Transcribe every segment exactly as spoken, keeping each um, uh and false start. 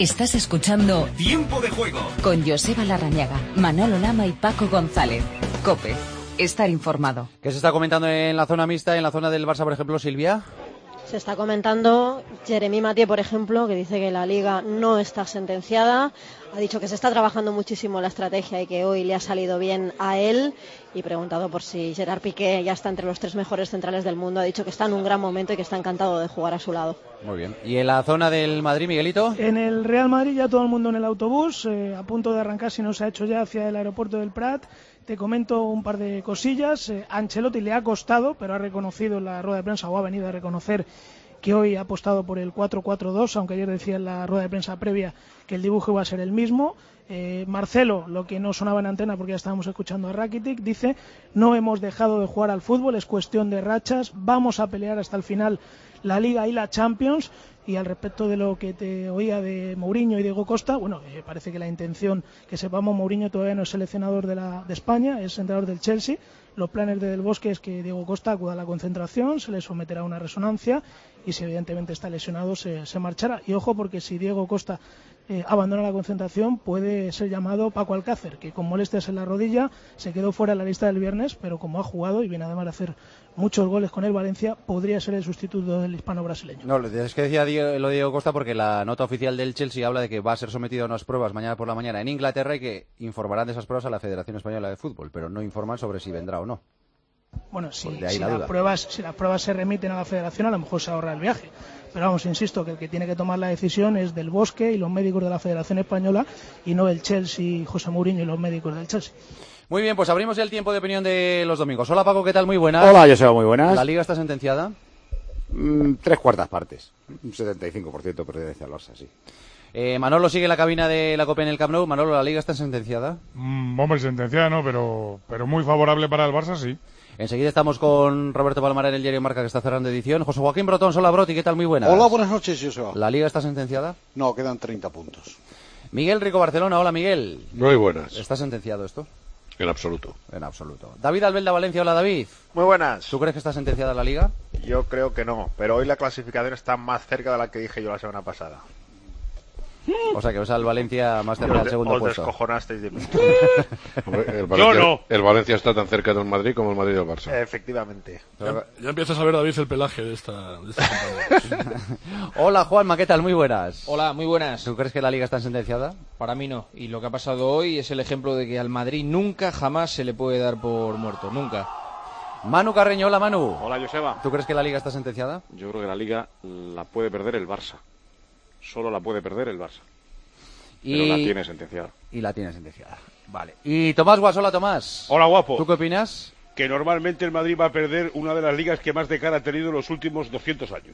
Estás escuchando Tiempo de Juego con Joseba Larrañaga, Manolo Lama y Paco González. COPE. Estar informado. ¿Qué se está comentando en la zona mixta, en la zona del Barça, por ejemplo, Silvia? Se está comentando Jeremy Mathieu, por ejemplo, que dice que la Liga no está sentenciada. Ha dicho que se está trabajando muchísimo la estrategia y que hoy le ha salido bien a él. Y preguntado por si Gerard Piqué ya está entre los tres mejores centrales del mundo, ha dicho que está en un gran momento y que está encantado de jugar a su lado. Muy bien. ¿Y en la zona del Madrid, Miguelito? En el Real Madrid ya todo el mundo en el autobús, eh, a punto de arrancar, si no se ha hecho ya, hacia el aeropuerto del Prat. Te comento un par de cosillas. Eh, a Ancelotti le ha costado, pero ha reconocido en la rueda de prensa, o ha venido a reconocer, que hoy ha apostado por el cuatro cuatro dos, aunque ayer decía en la rueda de prensa previa que el dibujo iba a ser el mismo. Eh, Marcelo, lo que no sonaba en antena porque ya estábamos escuchando a Rakitic, dice: no hemos dejado de jugar al fútbol, es cuestión de rachas, vamos a pelear hasta el final la Liga y la Champions. Y al respecto de lo que te oía de Mourinho y Diego Costa, bueno, eh, parece que la intención, que sepamos, Mourinho todavía no es seleccionador de, la, de España, es entrenador del Chelsea. Los planes de Del Bosque es que Diego Costa acuda a la concentración, se le someterá a una resonancia y si evidentemente está lesionado se, se marchará. Y ojo, porque si Diego Costa eh, abandona la concentración puede ser llamado Paco Alcácer, que con molestias en la rodilla se quedó fuera de la lista del viernes, pero como ha jugado y viene además de hacer muchos goles con el Valencia, podría ser el sustituto del hispano-brasileño. No, es que decía Diego, lo de Diego Costa porque la nota oficial del Chelsea habla de que va a ser sometido a unas pruebas mañana por la mañana en Inglaterra y que informarán de esas pruebas a la Federación Española de Fútbol, pero no informan sobre si vendrá o no. Bueno, si, Pues si, la las pruebas, si las pruebas se remiten a la Federación, a lo mejor se ahorra el viaje. Pero vamos, insisto, que el que tiene que tomar la decisión es Del Bosque y los médicos de la Federación Española y no el Chelsea, José Mourinho y los médicos del Chelsea. Muy bien, pues abrimos ya el tiempo de opinión de los domingos. Hola Paco, ¿qué tal? Muy buenas. Hola, Joseba, muy buenas. ¿La Liga está sentenciada? Mm, tres cuartas partes. Un setenta y cinco por ciento pertenece al Barça, sí. Eh, Manolo sigue en la cabina de la Copa en el Camp Nou. Manolo, ¿la Liga está sentenciada? Mm, hombre, sentenciada no, pero, pero muy favorable para el Barça, sí. Enseguida estamos con Roberto Palmar en el diario Marca, que está cerrando edición. José Joaquín Brotón, hola Broti, ¿qué tal? Muy buenas. Hola, buenas noches, Joseba. ¿La Liga está sentenciada? No, quedan treinta puntos. Miguel Rico Barcelona, hola Miguel. Muy buenas. ¿Está sentenciado esto? En absoluto. En absoluto. David Albelda Valencia, hola David. Muy buenas. ¿Tú crees que está sentenciada la Liga? Yo creo que no, pero hoy la clasificación está más cerca de la que dije yo la semana pasada. O sea que vas al Valencia más cerca Os del segundo os puesto. descojonasteis de mí. el, Valencia, Yo no. el Valencia está tan cerca del Madrid como el Madrid del Barça. Efectivamente. Ya, ya empiezas a ver, David, el pelaje de esta, de esta campaña. Hola Juanma, ¿qué tal? Muy buenas. Hola, muy buenas. ¿Tú crees que la Liga está sentenciada? Para mí no. Y lo que ha pasado hoy es el ejemplo de que al Madrid nunca, jamás se le puede dar por muerto. Nunca. Manu Carreño, hola Manu. Hola Joseba. ¿Tú crees que la Liga está sentenciada? Yo creo que la Liga la puede perder el Barça. Solo la puede perder el Barça. Y... Pero la tiene sentenciada. Y la tiene sentenciada. Vale. Y Tomás Guas, hola Tomás. Hola guapo. ¿Tú qué opinas? Que normalmente el Madrid va a perder una de las ligas que más de cara ha tenido en los últimos doscientos años.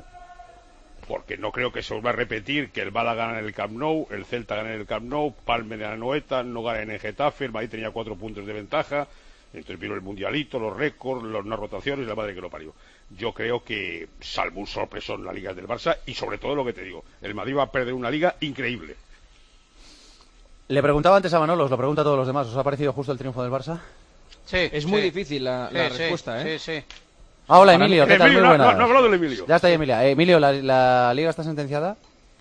Porque no creo que se vuelva a repetir que el Málaga gane en el Camp Nou, el Celta gane en el Camp Nou, Palme de la Noeta, no gane en el Getafe, el Madrid tenía cuatro puntos de ventaja, entonces vino el Mundialito, los récords, las no rotaciones, la madre que lo parió. Yo creo que, salvo un sorpresón, la Liga del Barça, y sobre todo lo que te digo, el Madrid va a perder una liga increíble. Le preguntaba antes a Manolo, os lo pregunto a todos los demás, ¿os ha parecido justo el triunfo del Barça? Sí, es muy sí. difícil la, sí, la sí, respuesta, ¿eh? Sí, sí. Ah, hola Emilio, ¿qué tal? Emilio, Muy buenas. No, no, no he hablado del Emilio. Ya está ahí Emilia. Eh, Emilio, ¿la, ¿la Liga está sentenciada?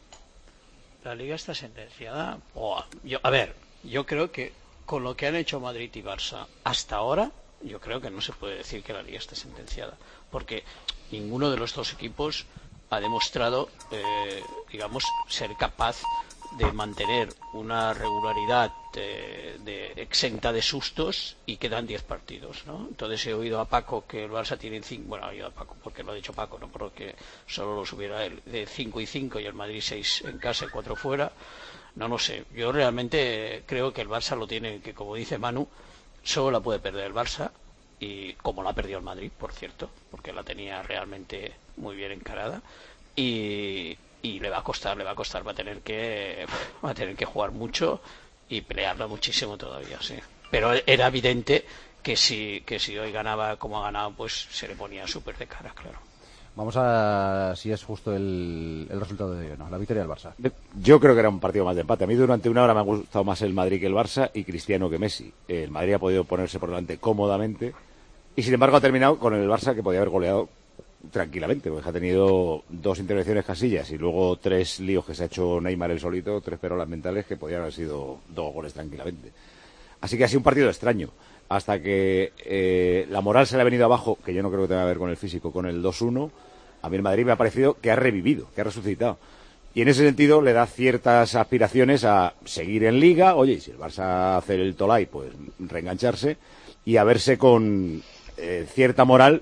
La Liga está sentenciada. Oh, yo, a ver, yo creo que con lo que han hecho Madrid y Barça hasta ahora, yo creo que no se puede decir que la Liga está sentenciada, porque ninguno de los dos equipos ha demostrado, eh, digamos, ser capaz de mantener una regularidad de, de exenta de sustos y quedan diez partidos, ¿no? Entonces he oído a Paco que el Barça tiene cinco, bueno, he oído a Paco porque lo ha dicho Paco, no porque solo lo subiera él, de cinco y cinco y el Madrid seis en casa y cuatro fuera. No lo sé, yo realmente creo que el Barça lo tiene, que como dice Manu, solo la puede perder el Barça, y como la ha perdido el Madrid, por cierto, porque la tenía realmente muy bien encarada, y, y le va a costar, le va a costar, va a tener que va a tener que jugar mucho y pelearla muchísimo todavía, sí. Pero era evidente que si que si hoy ganaba como ha ganado, pues se le ponía súper de cara, claro. Vamos a si es justo el, el resultado de hoy, ¿no? La victoria del Barça. Yo creo que era un partido más de empate. A mí durante una hora me ha gustado más el Madrid que el Barça y Cristiano que Messi. El Madrid ha podido ponerse por delante cómodamente y sin embargo ha terminado con el Barça que podía haber goleado tranquilamente, porque ha tenido dos intervenciones Casillas y luego tres líos que se ha hecho Neymar el solito, tres perolas mentales que podrían haber sido dos goles tranquilamente. Así que ha sido un partido extraño, hasta que eh, la moral se le ha venido abajo, que yo no creo que tenga que ver con el físico, con el dos uno. A mí el Madrid me ha parecido que ha revivido, que ha resucitado. Y en ese sentido le da ciertas aspiraciones a seguir en Liga. Oye, y si el Barça hace el Tolai, pues reengancharse y a verse con eh, cierta moral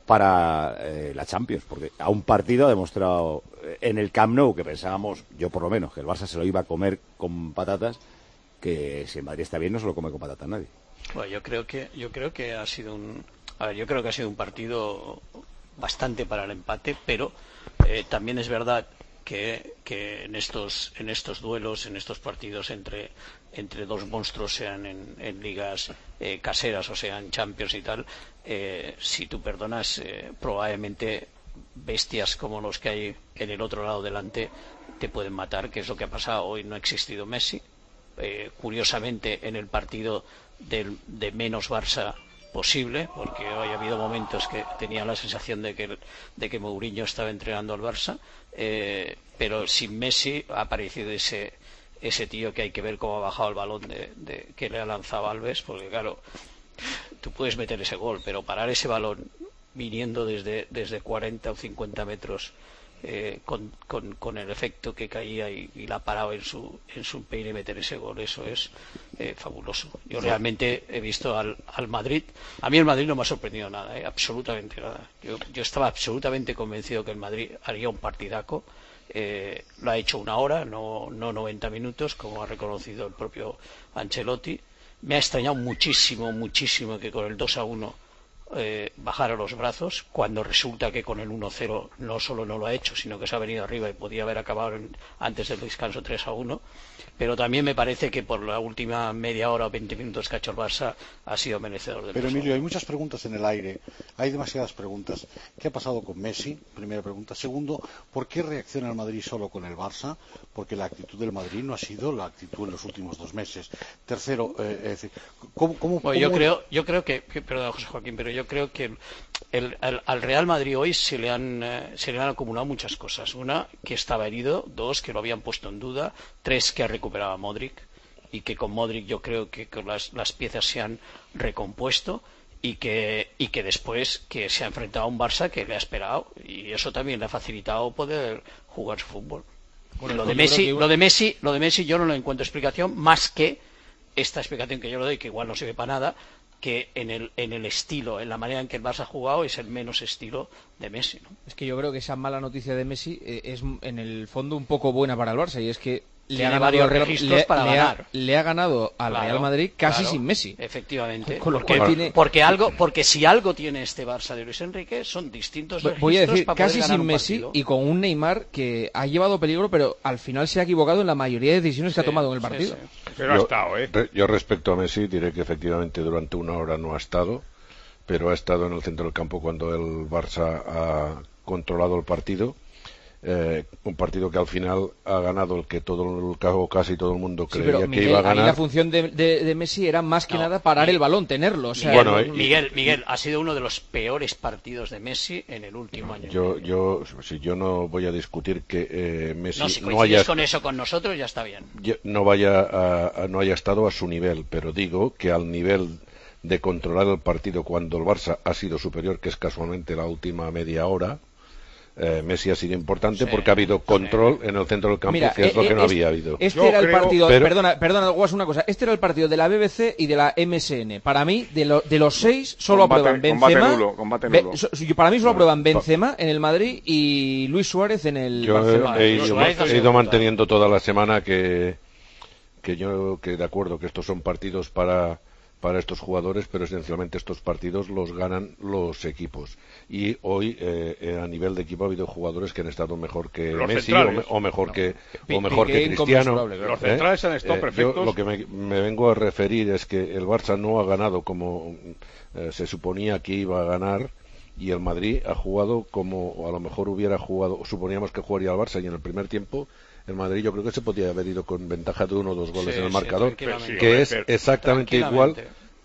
para eh, la Champions. Porque a un partido ha demostrado en el Camp Nou, que pensábamos, yo por lo menos, que el Barça se lo iba a comer con patatas, que si el Madrid está bien no se lo come con patatas nadie. Bueno, yo creo que yo creo que ha sido un a ver, yo creo que ha sido un partido bastante para el empate, pero eh, también es verdad que, que en estos en estos duelos, en estos partidos entre entre dos monstruos, sean en, en ligas eh, caseras o sean Champions y tal, eh, si tú perdonas, eh, probablemente bestias como los que hay en el otro lado delante te pueden matar, que es lo que ha pasado. Hoy no ha existido Messi, eh, curiosamente en el partido del, de menos Barça posible, porque hoy ha habido momentos que tenía la sensación de que, de que Mourinho estaba entrenando al Barça, eh, pero sin Messi ha aparecido ese ese tío que hay que ver cómo ha bajado el balón de, de, que le ha lanzado Alves, porque claro, tú puedes meter ese gol, pero parar ese balón viniendo desde, desde cuarenta o cincuenta metros eh, con, con, con el efecto que caía y, y la ha parado en su, en su peine meter ese gol, eso es eh, fabuloso. Yo realmente he visto al, al Madrid, a mí el Madrid no me ha sorprendido nada, eh, absolutamente nada. Yo, yo estaba absolutamente convencido que el Madrid haría un partidaco. Eh, lo ha hecho una hora, no, no noventa minutos, como ha reconocido el propio Ancelotti. Me ha extrañado muchísimo, muchísimo que con el dos a uno eh, bajara los brazos, cuando resulta que con el uno cero no solo no lo ha hecho, sino que se ha venido arriba y podía haber acabado en, antes del descanso tres a uno. Pero también me parece que por la última media hora o veinte minutos que ha hecho el Barça ha sido merecedor del Pero Emilio, hay muchas preguntas en el aire, hay demasiadas preguntas. ¿Qué ha pasado con Messi? Primera pregunta. Segundo, ¿por qué reacciona el Madrid solo con el Barça? Porque la actitud del Madrid no ha sido la actitud en los últimos dos meses. Tercero, eh, es decir, ¿cómo, cómo, bueno, yo cómo... creo, yo creo que, que, perdón, José Joaquín, pero yo creo que el, el, al Real Madrid hoy se le han eh, se le han acumulado muchas cosas. Una, que estaba herido; dos, que lo habían puesto en duda; tres, que ha recuperado a Modric, y que con Modric yo creo que con las, las piezas se han recompuesto, y que y que después que se ha enfrentado a un Barça que le ha esperado, y eso también le ha facilitado poder jugar su fútbol. Bueno, lo de Messi, que... lo de Messi, lo de Messi yo no le encuentro explicación más que esta explicación que yo le doy, que igual no sirve para nada, que en el en el estilo, en la manera en que el Barça ha jugado, es el menos estilo de Messi, ¿no? Es que yo creo que esa mala noticia de Messi eh, es en el fondo un poco buena para el Barça, y es que le ha, varios Real, registros le, para le, ganar. Ha, le ha ganado al claro, Real Madrid casi claro, sin Messi. Efectivamente. Con lo porque, cual tiene... porque algo, porque si algo tiene este Barça de Luis Enrique son distintos registros. Voy a decir, para casi poder ganar sin un Messi partido. y con un Neymar que ha llevado peligro, pero al final se ha equivocado en la mayoría de decisiones que sí, ha tomado en el sí, partido. Sí. Pero ha yo, estado, ¿eh? Re, yo respecto a Messi diré que efectivamente durante una hora no ha estado, pero ha estado en el centro del campo cuando el Barça ha controlado el partido. Eh, un partido que al final ha ganado el que todo el o casi todo el mundo creía sí, pero, que Miguel, iba a ganar. Ahí la función de, de, de Messi era más que no, nada parar Miguel, el balón, tenerlo. O sea, Miguel, bueno, Miguel, Miguel, ha sido uno de los peores partidos de Messi en el último año. Yo, yo, si yo no voy a discutir que eh, Messi no, si no haya con eso con nosotros ya está bien. No vaya a, a, no haya estado a su nivel, pero digo que al nivel de controlar el partido cuando el Barça ha sido superior, que es casualmente la última media hora. Eh, Messi ha sido importante sí, porque ha habido control sí. en el centro del campo. Mira, que es eh, lo que no este, había habido. Este Yo era el creo, partido, pero... perdona, perdona, Guas, una cosa. Este era el partido de la B B C y de la M S N. Para mí, de, lo, de los seis, solo combate, aprueban Benzema. Combate nulo, combate nulo. Be, so, para mí solo aprueban Benzema en el Madrid y Luis Suárez en el Yo Barcelona. he, he, ido, he ido manteniendo toda la semana que, que yo que de acuerdo que estos son partidos para para estos jugadores, pero esencialmente estos partidos los ganan los equipos. Y hoy, eh, a nivel de equipo, ha habido jugadores que han estado mejor que los Messi o, me, o mejor no. que o mejor que Cristiano. Los centrales ¿eh? han estado eh, perfectos. Yo lo que me, me vengo a referir es que el Barça no ha ganado como eh, se suponía que iba a ganar, y el Madrid ha jugado como o a lo mejor hubiera jugado, suponíamos que jugaría el Barça, y en el primer tiempo el Madrid yo creo que se podía haber ido con ventaja de uno o dos goles sí, en el sí, marcador, sí, que es pero, exactamente igual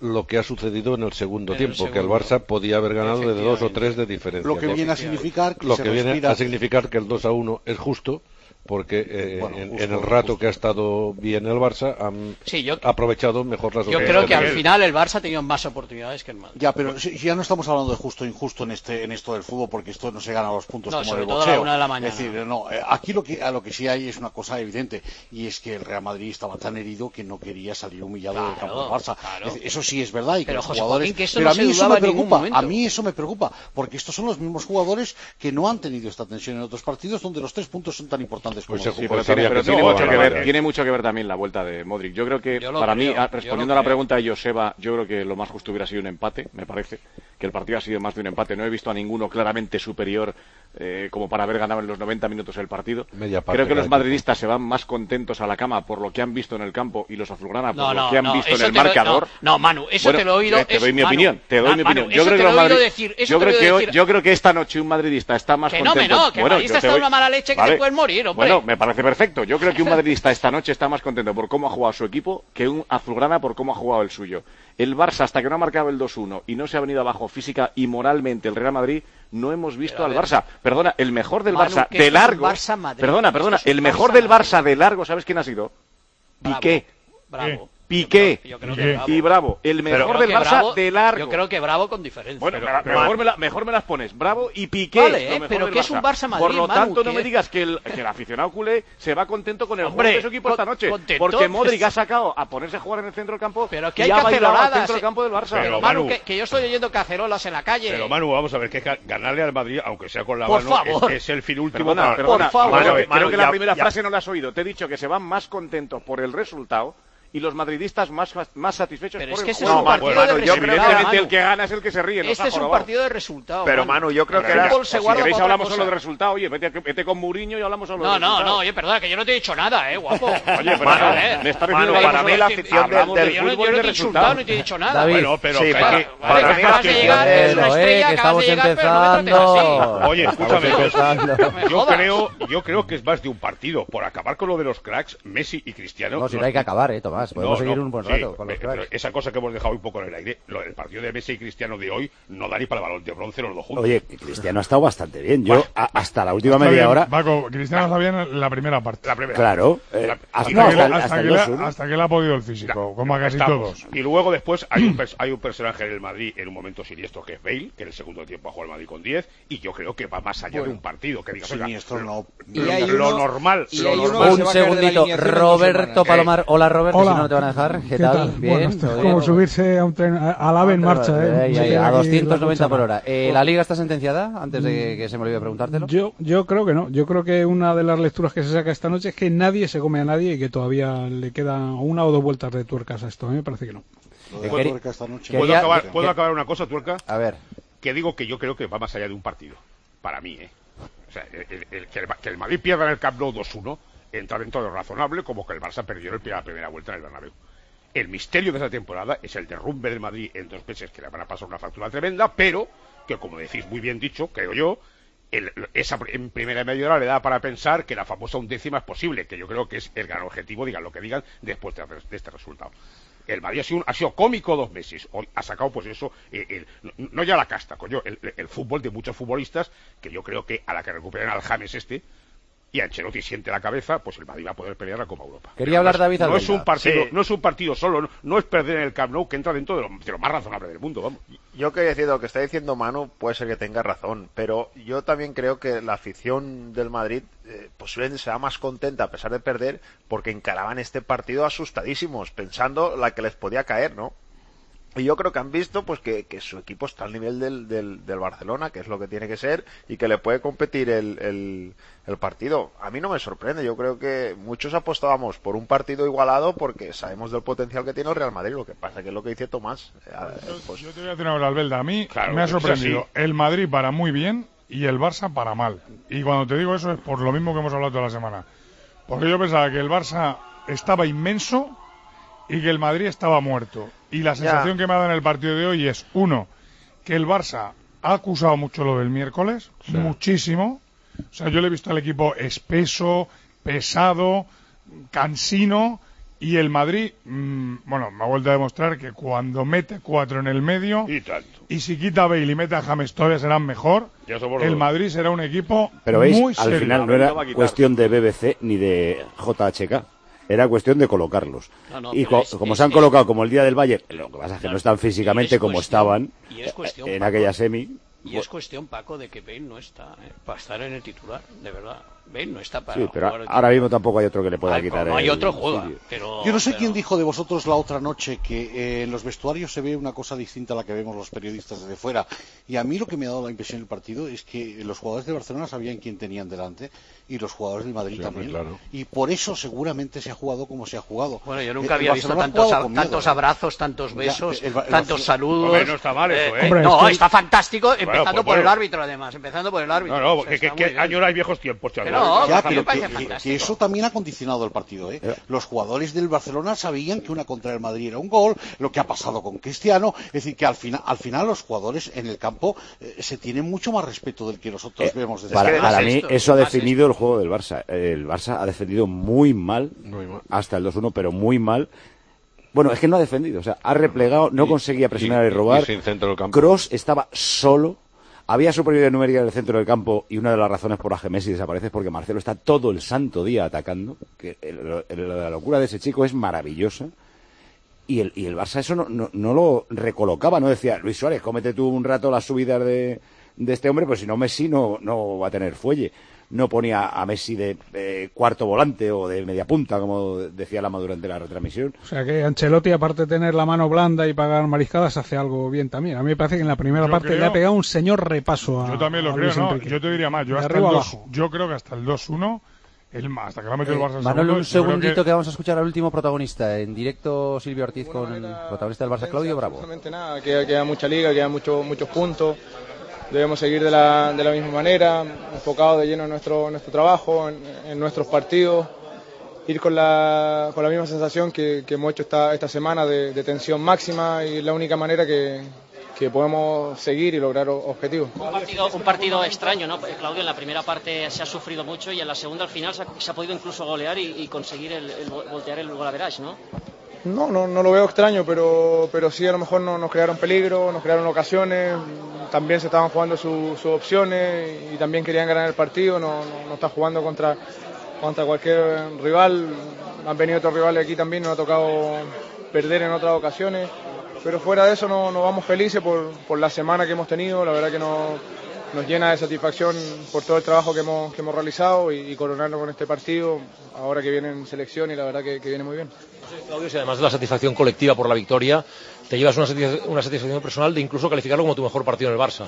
lo que ha sucedido en el segundo En el tiempo, segundo, que el Barça podía haber ganado de dos o tres de diferencia. Lo que viene a significar que lo se que viene respira... a significar que el dos a uno es justo, porque eh, bueno, en, justo, en el rato justo. que ha estado bien el Barça han Sí, yo- aprovechado mejor las Yo ocasiones. creo que al final el Barça ha tenido más oportunidades que el Madrid. Ya, pero si, si ya no estamos hablando de justo o injusto en este en esto del fútbol, porque esto no se gana los puntos No, como en sobre el todo a boxeo. la una de la mañana. Es decir, no, eh, aquí lo que, a lo que sí hay es una cosa evidente, y es que el Real Madrid estaba tan herido que no quería salir humillado del campo del Barça. claro. Es decir, eso sí es verdad, y que Pero, los José jugadores... Joaquín, que esto pero no a se mí eso dudaba me en ningún preocupa, momento. a mí eso me preocupa, porque estos son los mismos jugadores que no han tenido esta tensión en otros partidos donde los tres puntos son tan importantes como Pues estos. Sí, Pues pero tiene, sabía pero que tiene sí, mucho vale, que ver, vale. tiene mucho que ver también la vuelta de Modric. Yo creo que, Yo lo para creo, mí, ah, yo respondiendo lo a la creo. pregunta de Joseba, yo creo que lo más justo hubiera sido un empate, me parece. Que el partido ha sido más de un empate. No he visto a ninguno claramente superior eh, como para haber ganado en los noventa minutos el partido. Media parte Creo que cada los madridistas se van más contentos a la cama por lo que han visto en el campo y los azulgrana por No, lo no, que han no, visto en eso el te lo- marcador. no, no, Manu, eso Bueno, te lo he oído. Te, te es- doy mi Manu, opinión, te doy Ma- mi Manu, opinión. Yo eso creo te que lo los he oído madri- decir, eso yo te creo lo he que oído hoy- decir. yo creo que esta noche un madridista está más Que no, contento. me no, que el Bueno, madridista yo te está de doy- una mala leche que Vale. te puedes morir, hombre. Bueno, me parece perfecto. Yo creo que un madridista esta noche está más contento por cómo ha jugado su equipo que un azulgrana por cómo ha jugado el suyo. El Barça, hasta que no ha marcado el dos uno y no se ha venido abajo física y moralmente el Real Madrid, no hemos visto Pero, a al ver. Barça. Perdona, el mejor del Manu, Barça que de esto es un largo. Barça-Madrid. Perdona, perdona, Esto es un el mejor Barça-Madrid. del Barça de largo, ¿sabes quién ha sido? Bravo, Piqué. Bravo. Piqué. Yo creo Sí. que Bravo. Y Bravo. El Pero mejor creo del que Barça Bravo- de largo. Yo creo que Bravo con diferencia. Bueno, Pero- me la- pero- mejor, me la- mejor me las pones. Bravo y Piqué. Vale, lo eh, mejor pero del que es un Barça-Madrid, Por lo Manu, tanto, no que- me digas que el, que el aficionado culé se va contento con el Hombre, juego de su equipo esta con- noche. contento, Porque Modric pues- ha sacado a ponerse a jugar en el centro del campo. Pero que y hay ha bailado al caceroladas. centro del campo del Barça. Pero, Pero, Manu, Manu, que, que yo estoy oyendo cacerolas en la calle. Pero Manu, vamos a ver, que ga- ganarle al Madrid, aunque sea con la Por mano, favor. es, es el fin último. Perdona, para- perdona. Por favor. Vamos a ver, Manu, creo que ya- la primera ya- frase no la has oído. Te he dicho que se van más contentos por el resultado y los madridistas más, más satisfechos Pero por es el que este juego. es un partido Manu, de yo resultado. creo que- Evidentemente Manu. el que gana es el que se ríe. no Este está es un jorobado. partido de resultado. Pero Manu, yo creo que Venga, era... fútbol se pues si guarda queréis para hablamos otra solo de cosa. resultado. Oye, vete, vete con Mourinho y hablamos solo No, de no, resultado. no, oye, perdona, que yo no te he dicho nada, eh, guapo. Oye, pero Manu, me está Manu, diciendo que para hablamos mí solo la de- afición del- hablamos del de- Yo no, fútbol yo no y te de he insultado resultados. ni te he dicho nada. David. Bueno, pero Sí, claro, para mí- Vale, para que mí la acabas de afición llegar, del- eres una Bueno, eh, estrella, que acabas estamos de llegar, pero no me trates empezando. así. Oye, escúchame. Estamos empezando. Me Yo jodas. creo, yo creo que es más de un partido. Por acabar con lo de los cracks, Messi y Cristiano. No, si no hay que acabar, eh, Tomás. Podemos No, seguir no, un buen sí, rato con los eh, cracks. pero esa cosa que hemos dejado un poco en el aire, lo del partido de Messi y Cristiano de hoy, no da ni para el balón de bronce los dos juntos. Oye, Cristiano ha estado bastante bien. Yo, Bueno, a- hasta la última Está media bien, hora. Paco, Cristiano está bien en la primera parte. La primera. Claro. eh, La- hasta, y no, luego- hasta, el- hasta, hasta que el le, dos ha- uno. hasta que le ha podido el físico, como a casi Estamos. todos. Y luego después hay un, pers- hay un personaje en el Madrid en un momento siniestro que es Bale, que en el segundo tiempo ha jugado el Madrid con diez, y yo creo que va más allá de un partido. Que digas, oiga, Siniestro no. Y hay lo uno- normal, y lo hay uno normal. que se Un va a caer de la segundito, alineación en dos Roberto semanas. Palomar. Hola, Robert, que Hola. si no, no te van a dejar. ¿Qué, ¿Qué tal? tal? Bien, Bueno, esto es ¿todo como bien? subirse a un tren a- al AVE en marcha, ¿eh? Ahí, Se ahí, queda a aquí doscientos la noventa por cuchara. hora. Eh, ¿La liga está sentenciada? Antes de que se me olvide preguntártelo. Yo, yo creo que no. Yo creo que una de las lecturas que se saca esta noche es que nadie se come a nadie y que todavía le quedan una o dos vueltas de tuercas a esto. A mí me parece que no. Lo de Eh, queri- Tuerca esta noche. quería- ¿Puedo acabar, que- ¿puedo que- acabar una cosa, Tuerca? A ver. Que digo que yo creo que va más allá de un partido. Para mí, ¿eh? O sea, el- el- que, el, que el Madrid pierda en el Camp Nou dos uno entra dentro de lo razonable, como que el Barça perdió el- la primera vuelta en el Bernabéu. El misterio de esa temporada es el derrumbe del Madrid en dos meses, que le van a pasar una factura tremenda, pero que, como decís muy bien dicho, creo yo, el- esa pr- en primera media hora le da para pensar que la famosa undécima es posible, que yo creo que es el gran objetivo, digan lo que digan, después de, de este resultado. El Madrid ha sido, un- ha sido cómico dos meses. Hoy ha sacado, pues eso, eh, el- no, no ya la casta, coño, el, el fútbol de muchos futbolistas, que yo creo que a la que recuperen al James este, y Ancelotti siente la cabeza, pues el Madrid va a poder pelear la Copa Europa. Quería Pero hablar no es, David no Almeida. es un partido, Sí. no es un partido solo, no, no es perder en el Camp Nou, que entra dentro de lo, de lo más razonable del mundo, vamos. Yo quería decir, lo que está diciendo Manu puede ser que tenga razón, pero yo también creo que la afición del Madrid eh, posiblemente será más contenta a pesar de perder porque encaraban este partido asustadísimos, pensando la que les podía caer, ¿no? Y yo creo que han visto pues que, que su equipo está al nivel del, del, del Barcelona, que es lo que tiene que ser, y que le puede competir el, el, el partido. A mí no me sorprende, yo creo que muchos apostábamos por un partido igualado porque sabemos del potencial que tiene el Real Madrid, lo que pasa que es lo que dice Tomás. Eh, pues, Yo te voy a decir una cosa, Albelda. A mí Claro, me ha eso sorprendido sí. el Madrid para muy bien y el Barça para mal. Y cuando te digo eso es por lo mismo que hemos hablado toda la semana. Porque yo pensaba que el Barça estaba inmenso y que el Madrid estaba muerto. Y la sensación que me ha dado en el partido de hoy es, uno, que el Barça ha acusado mucho lo del miércoles, Sí. muchísimo. O sea, yo le he visto al equipo espeso, pesado, cansino, Y el Madrid, mmm, bueno, me ha vuelto a demostrar que cuando mete cuatro en el medio, y, tanto. y si quita a Bale y mete a James todavía serán mejor, el Madrid será un equipo Pero veis, muy serio. al final no era cuestión de B B C ni de J H K, era cuestión de colocarlos. No, no, y co es, como es, se han es, colocado como el día del Bayern, lo que pasa es que claro, no están físicamente como cuestión, estaban cuestión, en Paco, aquella semi. Y es cuestión, Paco, de que Bale no está eh, para estar en el titular, de verdad. Bale no está para sí, pero jugar ahora mismo tampoco hay otro que le pueda Ay, quitar. No el, hay otro juega. Pero, Yo no sé pero... quién dijo de vosotros la otra noche que eh, en los vestuarios se ve una cosa distinta a la que vemos los periodistas desde fuera. Y a mí lo que me ha dado la impresión del partido es que los jugadores de Barcelona sabían quién tenían delante y los jugadores del Madrid sí, también. Claro. Y por eso seguramente se ha jugado como se ha jugado. Bueno, yo nunca el, había el visto tantos, a, tantos abrazos, tantos besos, ya, el, el, tantos el, saludos. Hombre, no está mal eso, ¿eh? eh Hombre, no, es que... está fantástico, bueno, empezando pues, por bueno. el árbitro, además. Empezando por el árbitro. No, no, o sea, que, que, que añoráis viejos tiempos, chaval. No, ya, pero que, que, que eso también ha condicionado el partido, ¿eh? ¿Eh? Los jugadores del Barcelona sabían que una contra el Madrid era un gol, lo que ha pasado con Cristiano, es decir, que al final, al final los jugadores en el campo eh, se tienen mucho más respeto del que nosotros eh, vemos desde Para, para mí eso ha definido el juego del Barça. El Barça ha defendido muy mal, muy mal. hasta el dos uno, pero muy mal. Bueno, es que no ha defendido, o sea, ha replegado, no y, conseguía presionar y, y robar. Kroos estaba solo. Había superioridad numérica en el centro del campo y una de las razones por las que Messi desaparece es porque Marcelo está todo el santo día atacando. Que el, el, la locura de ese chico es maravillosa. Y el, y el Barça eso no, no, no lo recolocaba, no decía, Luis Suárez, cómete tú un rato las subidas de, de este hombre, pues si no Messi no, no va a tener fuelle. No ponía a Messi de eh, cuarto volante o de media punta, como decía Lama durante la retransmisión. O sea que Ancelotti, aparte de tener la mano blanda y pagar mariscadas, hace algo bien también. A mí me parece que en la primera yo parte creo, le ha pegado un señor repaso a Yo también lo a creo, ¿no? Yo te diría más. Yo, hasta el dos, yo creo que hasta el dos uno, el, hasta que lo ha metido eh, el Barça Manolo, segundo, un segundito que... que vamos a escuchar al último protagonista. En directo, Silvio Ortiz con el protagonista del Barça, Claudio Bravo. Absolutamente nada, queda, queda mucha liga, quedan mucho, muchos puntos. Debemos seguir de la, de la misma manera, enfocados de lleno en nuestro, nuestro trabajo, en, en nuestros partidos, ir con la, con la misma sensación que, que hemos hecho esta, esta semana de, de tensión máxima y la única manera que, que podemos seguir y lograr objetivos. Un partido, un partido extraño, ¿no? Claudio, en la primera parte se ha sufrido mucho y en la segunda al final se ha, se ha podido incluso golear y, y conseguir el, el voltear el gol average, ¿no? No, no, no lo veo extraño, pero, pero sí a lo mejor no, nos crearon peligro, nos crearon ocasiones, también se estaban jugando sus su opciones y también querían ganar el partido, no, no, no está jugando contra, contra cualquier rival, han venido otros rivales aquí también, nos ha tocado perder en otras ocasiones, pero fuera de eso no, nos vamos felices por, por la semana que hemos tenido, la verdad que no, nos llena de satisfacción por todo el trabajo que hemos, que hemos realizado y, y coronarnos con este partido, ahora que viene en selección y la verdad que, que viene muy bien. Claudio, si además de la satisfacción colectiva por la victoria, te llevas una satisfacción, una satisfacción personal de incluso calificarlo como tu mejor partido en el Barça.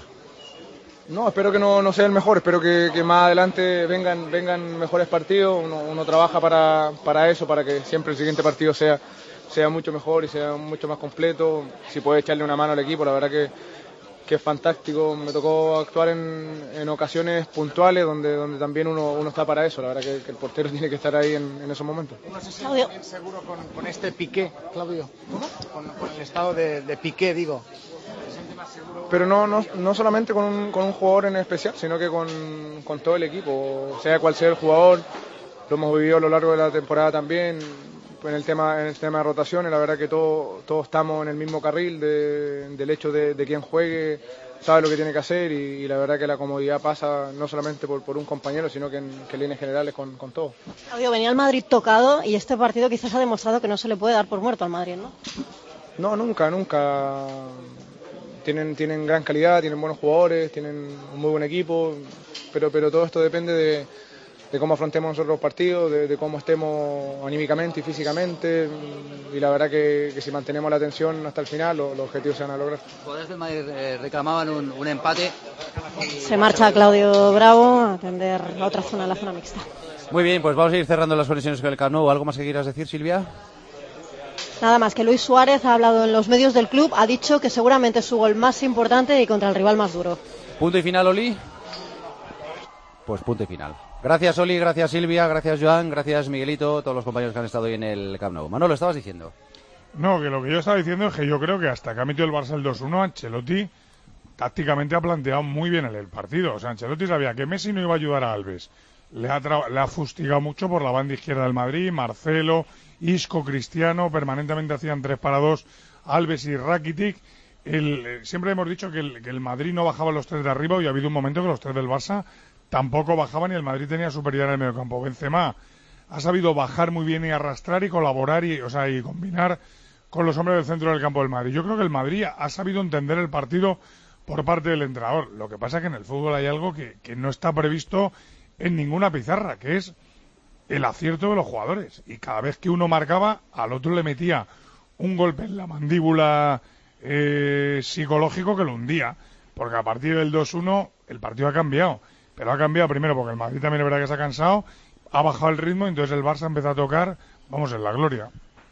No, espero que no, no sea el mejor, espero que, que más adelante vengan, vengan mejores partidos, uno, uno trabaja para, para eso, para que siempre el siguiente partido sea, sea mucho mejor y sea mucho más completo, si puede echarle una mano al equipo, la verdad que que es fantástico, me tocó actuar en, en ocasiones puntuales donde, donde también uno, uno está para eso, la verdad que, que el portero tiene que estar ahí en, en esos momentos. ¿No se siente inseguro con, con este Piqué, Claudio? ¿Cómo? Con, con el estado de, de Piqué, digo. ¿Se siente más seguro? Pero no, no, no solamente con un, con un jugador en especial, sino que con, con todo el equipo, sea cual sea el jugador, lo hemos vivido a lo largo de la temporada también. En el tema en el tema de rotaciones, la verdad que todos todos estamos en el mismo carril de, del hecho de, de quien juegue sabe lo que tiene que hacer y, y la verdad que la comodidad pasa no solamente por, por un compañero, sino que en, que en líneas generales con, con todos. Claudio, venía el Madrid tocado y este partido quizás ha demostrado que no se le puede dar por muerto al Madrid, ¿no? No, nunca, nunca. Tienen, tienen gran calidad, tienen buenos jugadores, tienen un muy buen equipo, pero, pero todo esto depende de de cómo afrontemos nosotros los partidos, de, de cómo estemos anímicamente y físicamente y la verdad que, que si mantenemos la atención hasta el final los, los objetivos se van a lograr. Los jugadores del Madrid eh, reclamaban un, un empate. Se marcha Claudio Bravo a atender la otra zona, la zona mixta. Muy bien, pues vamos a ir cerrando las conexiones con el Camp Nou. ¿Algo más que quieras decir, Silvia? Nada más, que Luis Suárez ha hablado en los medios del club, ha dicho que seguramente es su gol más importante y contra el rival más duro. ¿Punto y final, Oli? Pues punto y final. Gracias, Oli, gracias, Silvia, gracias, Joan, gracias, Miguelito, todos los compañeros que han estado hoy en el Camp Nou. Manolo, ¿estabas diciendo? No, que lo que yo estaba diciendo es que yo creo que hasta que ha metido el Barça el dos uno, Ancelotti tácticamente ha planteado muy bien el, el partido. O sea, Ancelotti sabía que Messi no iba a ayudar a Alves. le ha, tra- le ha fustigado mucho por la banda izquierda del Madrid. Marcelo, Isco, Cristiano, permanentemente hacían tres para dos, Alves y Rakitic. El, eh, siempre hemos dicho que el, que el Madrid no bajaba los tres de arriba y ha habido un momento que los tres del Barça tampoco bajaban y el Madrid tenía superioridad en el medio campo. Benzema ha sabido bajar muy bien y arrastrar y colaborar y, o sea, y combinar con los hombres del centro del campo del Madrid. Yo creo que el Madrid ha sabido entender el partido por parte del entrenador. Lo que pasa es que en el fútbol hay algo que, que no está previsto en ninguna pizarra, que es el acierto de los jugadores. Y cada vez que uno marcaba, al otro le metía un golpe en la mandíbula eh, psicológico que lo hundía. Porque a partir del dos uno el partido ha cambiado. Pero ha cambiado primero porque el Madrid también es verdad que se ha cansado, ha bajado el ritmo y entonces el Barça empezó a tocar, vamos, en la gloria.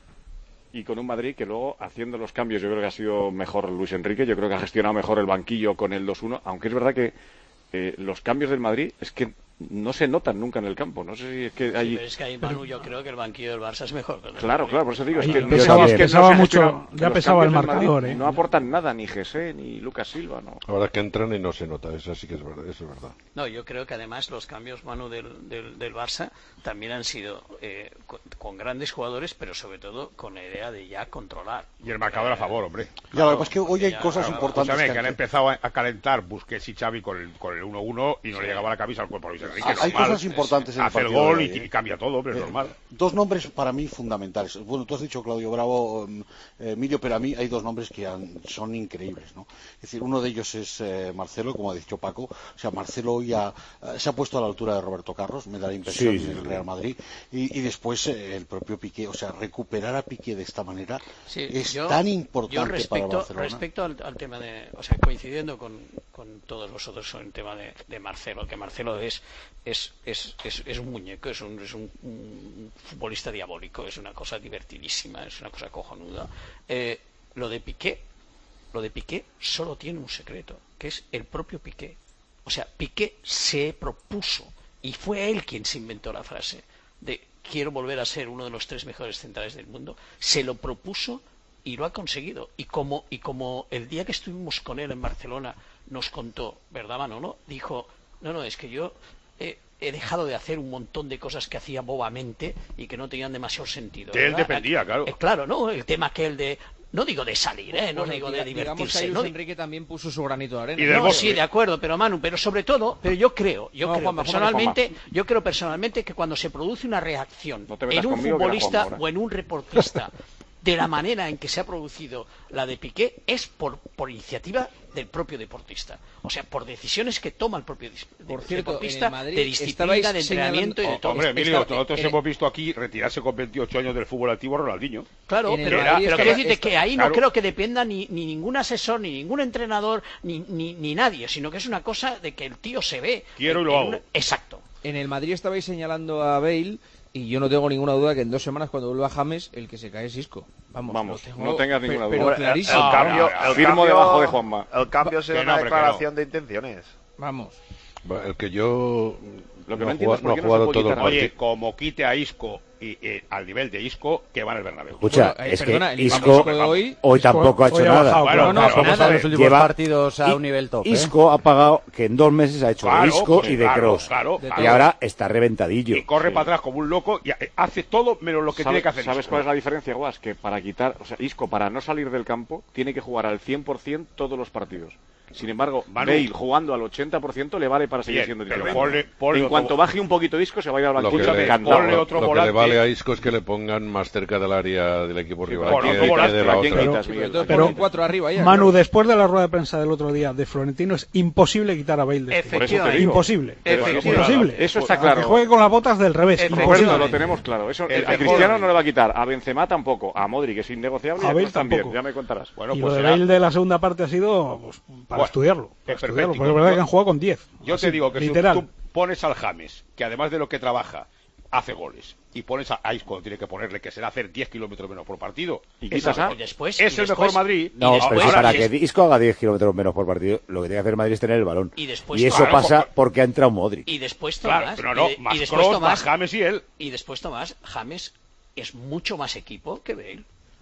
Y con un Madrid que luego, haciendo los cambios, yo creo que ha sido mejor Luis Enrique, yo creo que ha gestionado mejor el banquillo con el dos uno, aunque es verdad que eh, los cambios del Madrid es que no se notan nunca en el campo. No sé si es que hay... Sí, pero es que ahí, Manu, yo creo que el banquillo del Barça es mejor. Claro, claro, por eso digo, es Ahí que, pesaba, no, es que pesaba no se mucho, gestiona- ya los pesaba el cambios del marcador, Madrid ¿eh? no aportan nada, ni José, ni Lucas Silva, no. La verdad es que entran y no se nota, eso sí que es verdad. Eso es verdad. No, yo creo que además los cambios, Manu, del, del, del Barça también han sido eh, con, con grandes jugadores, pero sobre todo con la idea de ya controlar. Y el marcador a favor, hombre. Ya, lo que pasa es que hoy hay Ya, cosas claro, importantes. Escúchame, que que han han- empezado a a calentar Busquets y Xavi con el, con el uno uno y no le llegaba la camisa al cuerpo a Luis Enrique. Ah, hay normal. cosas importantes en el Hace el partido gol de y, hoy, ¿eh? y cambia todo, pero es Eh, normal. Dos nombres para mí fundamentales. Bueno, tú has dicho Claudio Bravo, eh, Emilio, pero a mí hay dos nombres que han- son increíbles, ¿no? Es decir, uno de ellos es eh, Marcelo, como ha dicho Paco. O sea, Marcelo hoy ha- eh, se ha puesto a la altura de Roberto Carlos, me da la impresión, Sí, sí, en el sí. Real Madrid. Y, y después eh, el propio Piqué. O sea, recuperar a Piqué de esta manera Sí, es yo- tan yo importante para respecto, Barcelona. respecto al, al tema de, o sea, coincidiendo con, con todos vosotros en el tema de, de Marcelo, que Marcelo es es, es, es, es un muñeco, es, un, es un, un futbolista diabólico, es una cosa divertidísima, es una cosa cojonuda. Eh, lo de Piqué, lo de Piqué solo tiene un secreto, que es el propio Piqué. O sea, Piqué se propuso y fue él quien se inventó la frase de quiero volver a ser uno de los tres mejores centrales del mundo. Se lo propuso y lo ha conseguido. Y como, y como el día que estuvimos con él en Barcelona nos contó, ¿verdad, Manolo? Dijo, no, no, es que yo he, he dejado de hacer un montón de cosas que hacía bobamente y que no tenían demasiado sentido. De él ¿verdad? dependía, claro. Eh, claro, ¿no? El tema aquel de... No digo de salir, ¿eh? No Bueno, digo diga- de digamos que divertirse. ahí no Luis di- Enrique también puso su granito de arena. Y del no, gol. sí, de acuerdo, pero Manu, pero sobre todo, pero yo creo, yo No, creo Juanma, Juanma, personalmente, yo creo personalmente que cuando se produce una reacción No te metas en un conmigo, que era futbolista Juanma ahora. o en un reportista de la manera en que se ha producido la de Piqué es por, por iniciativa del propio deportista, o sea, por decisiones que toma el propio dis- Por cierto, deportista en el Madrid de disciplina, estabais de entrenamiento y de señalando- todo. Hombre, Emilio, Está- nosotros eh, hemos visto aquí retirarse con veintiocho años del fútbol activo a Ronaldinho. Claro, En el pero, Madrid pero estaba- quiero decirte está- que ahí claro. no creo que dependa ni, ni ningún asesor, ni ningún entrenador, ni, ni, ni nadie, sino que es una cosa de que el tío se ve. Quiero y en- lo en hago. una- Exacto. En el Madrid estabais señalando a Bale y yo no tengo ninguna duda que en dos semanas cuando vuelva James el que se cae es Isco. Vamos, Vamos, lo tengo- no tengas pe- ninguna pero duda. clarísimo. El cambio, el Firmo cambio- debajo de Juanma. El cambio será Que no, una hombre, que declaración de intenciones. Vamos. Bueno, el que yo Lo que no, no ha entiendo jugado, es por no ha qué no se jugado puede todo el quitar. Oye, partido. como quite a Isco y, eh, al nivel de Isco, que va en el Bernabéu. Escucha, Bueno, eh, es perdona, que el Isco Isco de hoy- hoy Isco tampoco ha hoy hecho ha nada. bajado, Bueno, No, claro, no, Vamos a ver los últimos lleva- partidos a I- un nivel top. ¿eh? Isco ha pagado que en dos meses ha hecho Claro, de Isco pues, y de claro, Kroos. claro, y claro. ahora está reventadillo. Y corre para atrás como un loco y eh, hace todo menos lo que tiene ¿Sabes, que hacer. ¿sabes Isco. cuál es la diferencia, Guas? Que para quitar, o sea, Isco, para no salir del campo, tiene que jugar al cien por ciento todos los partidos. Sin embargo, Manu. Bale jugando al ochenta por ciento le vale para seguir Bien, siendo pero titular. ponle- ponle en otro- cuanto baje un poquito Isco, se va a ir al Lo que, banquillo le, encantado. ponle lo- otro lo que le volante. vale a Isco es que le pongan más cerca del área del equipo rival. pon Aquí otro hay que volante, de la ¿a quién otra. quitas, Pero, Miguel? entonces Pero- ponen cuatro arriba ya. Manu, claro. después de la rueda de prensa del otro día de Florentino, es imposible quitar a Bale de este. Por eso te Efectivamente. digo. Imposible. Pero Efectivamente. Imposible. Eso está Aunque claro. juegue con las botas del revés. Por Imposible. eso lo tenemos claro. Eso, El a mejor- Cristiano no le va a quitar, a Benzema tampoco, a Modric es innegociable y A a Bale Kroos también. tampoco. Ya me contarás. Bueno, y pues lo de será- Bale de la segunda parte ha sido pues, para Bueno, estudiarlo. Para es estudiarlo, perfecto. porque es verdad Yo- que han jugado con diez. Yo Así, te digo que si literal. tú pones al James, que además de lo que trabaja, hace goles, y pones a Isco cuando tiene que ponerle, que será hacer diez kilómetros menos por partido, Y es, quitas a- Y después, es y el después- mejor Madrid. No, y pero si después- para y que des- Isco haga diez kilómetros menos por partido, lo que tiene que hacer Madrid es tener el balón. Y después eso claro, pasa con- porque ha entrado Modric. Y después Claro, Tomás, pero no, y, de- más y después Kroos, Tomás, más James y él. y después Tomás, James es mucho más equipo que Bale.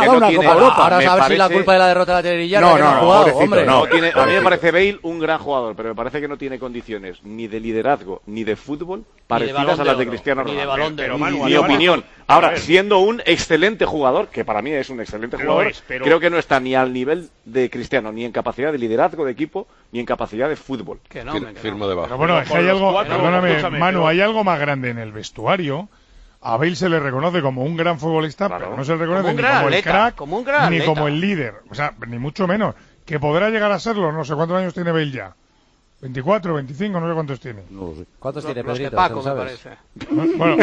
jugado no una tiene, Copa Europa. Ahora me sabes si la parece- culpa de la derrota de la Terillana No, que no, no ha no, jugado, pobrecito, hombre. no. No tiene- a mí me pobrecito. parece Bale un gran jugador, pero me parece que no tiene condiciones ni de liderazgo ni de fútbol parecidas balón a de las de oro, Cristiano ni de Ronaldo. balón de Pero, oro. Manu, Mi además- opinión. A Ahora, ver. siendo un excelente jugador, que para mí es un excelente Lo jugador, es, pero- creo que no está ni al nivel de Cristiano, ni en capacidad de liderazgo de equipo, ni en capacidad de fútbol. Que no, Fir- hombre, que firmo no. debajo. Pero bueno, es que hay Con los algo, cuatro, perdóname, escúchame, Manu, pero- hay algo más grande en el vestuario. A Bale se le reconoce como un gran futbolista, Claro. pero no se le reconoce Como un ni gran como el atleta, crack, como un gran ni atleta. como el líder. O sea, ni mucho menos. que podrá llegar a serlo, no sé cuántos años tiene Bale ya. veinticuatro, veinticinco, no sé cuántos tiene. No lo sé. ¿Cuántos Los, tiene los Pedrito? de Paco, ¿Se lo me sabes? parece. No, bueno,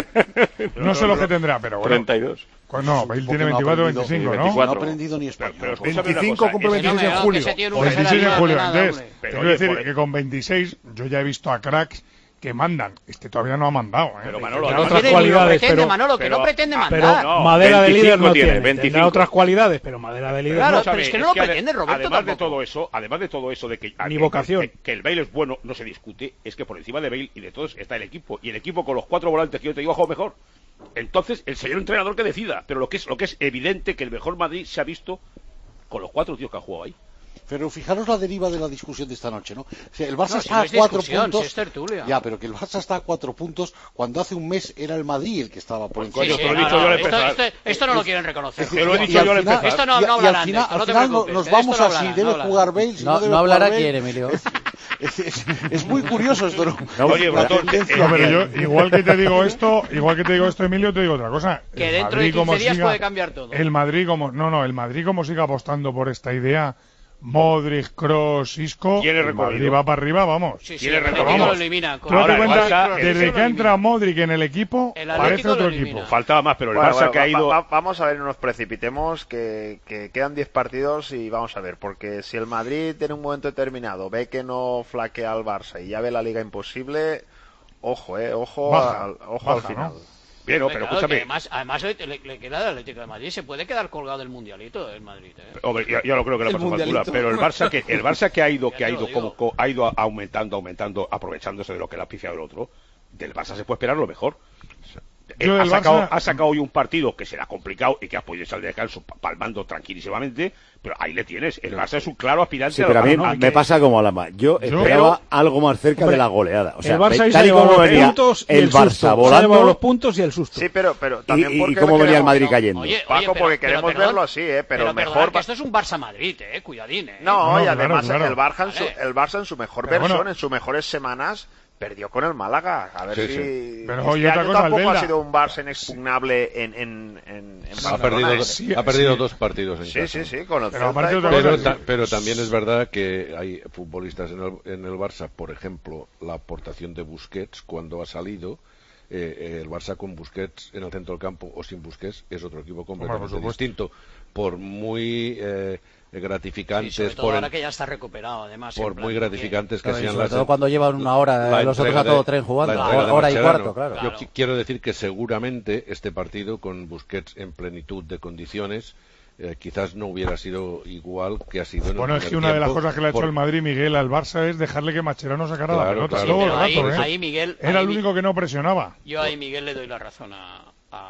no sé lo que tendrá, pero bueno. treinta y dos. Pues no, Bale tiene no ha veinticuatro, aprendido- veinticinco, ¿no? No ha aprendido ni español. Pero escúchame una veinticinco cosa, cumple es- veintiséis en no, julio. que ese tío nunca veintiséis será en nada, julio. nada, Entonces, hombre. Pero, quiero oye, decir por- que con veintiséis yo ya he visto a cracks que mandan. Este todavía no ha mandado, ¿eh? Pero, Manolo, Tendrá no otras tiene ni lo cualidades, pretende, pero, Manolo, que pero- no pretende ah, mandar. Pero no, madera de veinticinco líder no tiene, tiene. veinticinco. Tendrá otras cualidades, pero madera de líder Claro, no. Escúchame, pero es que no lo ade- pretende, Roberto, Además de tampoco. todo eso, además de todo eso de que, Ni que- vocación. que, que el Bale es bueno, no se discute, es que por encima de Bale y de todos está el equipo, y el equipo con los cuatro volantes que yo te digo ha jugado mejor. Entonces, el señor entrenador que decida, pero lo que es lo que es evidente que el mejor Madrid se ha visto con los cuatro tíos que han jugado ahí. Pero fijaros la deriva de la discusión de esta noche, ¿no? O sea, el Barça No, si está no a es cuatro discusión, puntos. si es tertulia. Ya, pero que el Barça está a cuatro puntos cuando hace un mes era el Madrid el que estaba por encima. Sí, sí, te lo he no, dicho no, yo al esto, empezar. esto, esto no lo quieren reconocer. Es decir, Te lo he y- dicho y al yo al final- empezar. Esto no- y- no y al hablarán de final, esto, no al te final preocupes, nos de esto vamos no así, hablarán, debe no hablarán. jugar Bale, si no, No, debe no jugar hablará Bale. quién, Emilio. Es, es- es muy curioso esto, ¿no? Oye, La Bratón, tendencia No, pero que yo, hay. igual que te digo esto, igual que te digo esto, Emilio, te digo otra cosa. Que El dentro Madrid, de como quince días siga- puede cambiar todo. El Madrid como, no, no, el Madrid como siga apostando por esta idea, Modric, Kroos, Isco, Tiene el recorrido. Madrid va para arriba, vamos. Sí, sí, Tiene el recorrido. Atlético lo Vamos. elimina. Tú date Ahora, el cuenta, Barça- desde Atlético que lo entra Modric en el equipo, El parece Atlético otro lo equipo. elimina. Faltaba más, pero el Bueno, Barça bueno, que ha va- ido... va- vamos a ver, no nos precipitemos, que, que quedan diez partidos y vamos a ver, porque si el Madrid en un momento determinado ve que no flaquea al Barça y ya ve la liga imposible, ojo, eh, ojo, Baja, al, ojo baja, al final. ¿no? Bien, no, Claro, pero que escúchame. además, además hoy le, le queda el Atlético de Madrid. Se puede quedar colgado del mundialito el Madrid. ¿eh? Hombre, yo, yo no creo que la El pase factura, mundialito. pero el Barça que el Barça que ha ido que ha Ya te ido lo como, digo. co- ha ido aumentando, aumentando, aprovechándose de lo que le ha piciado el otro, del Barça se puede esperar lo mejor. Eh, Yo ha, del sacado, Barça- ha sacado hoy un partido que será complicado y que has podido salir de descanso pa- palmando tranquilísimamente, pero ahí le tienes. El Barça es un claro aspirante Sí, al pero a mí Barça. me pasa como a Lama. Yo esperaba algo más cerca Hombre, de la goleada. O sea, el Barça ve- ahí se tal ha y llevado como los venía puntos y el el Barça susto. Se ha volando llevado los puntos y el susto. Sí, pero, pero y, también y porque cómo le venía el queremos- Madrid no, cayendo. Oye, Paco, oye, pero- porque pero queremos perdón, verlo así, ¿eh? Pero, pero mejor... perdonad, que esto es un Barça-Madrid, ¿eh? Cuidadín, ¿eh? No, No, y claro, además claro. el, Barça en su, Vale. el Barça en su mejor Pero versión, bueno. en sus mejores semanas, perdió con el Málaga. A ver Sí, si... sí. Pero este oye, otra año cosa, tampoco Albelda. ha sido un Barça inexpugnable en, en, en, en Ha Barcelona, perdido, ¿eh? Sí, ha perdido sí. dos partidos en Sí, casa. sí, sí, con el Pero Celta aparte y otra con- Pero, cosa, ta- pero también es verdad que hay futbolistas en el, en el Barça, por ejemplo, la aportación de Busquets cuando ha salido. eh, eh, el Barça con Busquets en el centro del campo o sin Busquets es otro equipo completamente supuesto. distinto. Por muy eh, Sí, gratificantes, sobre todo por, ahora el- que ya está recuperado, además. por en plan, muy gratificantes que Claro, y sean sobre las todo cuando llevan una hora la los otros entrega a todo de- tren jugando, la entrega de hora y Mascherano. cuarto, claro. Yo Claro. qui- quiero decir que seguramente este partido con Busquets en plenitud de condiciones eh, quizás no hubiera sido igual que ha sido en Bueno, el es que primer una de las tiempo, cosas que le ha hecho por- el Madrid, Miguel, al Barça es dejarle que Mascherano sacara la Claro, pelota claro, todo el pero ahí, rato, ¿eh? ahí, Miguel, Era ahí el Mi- único que no presionaba. Yo ahí, Miguel, le doy la razón a,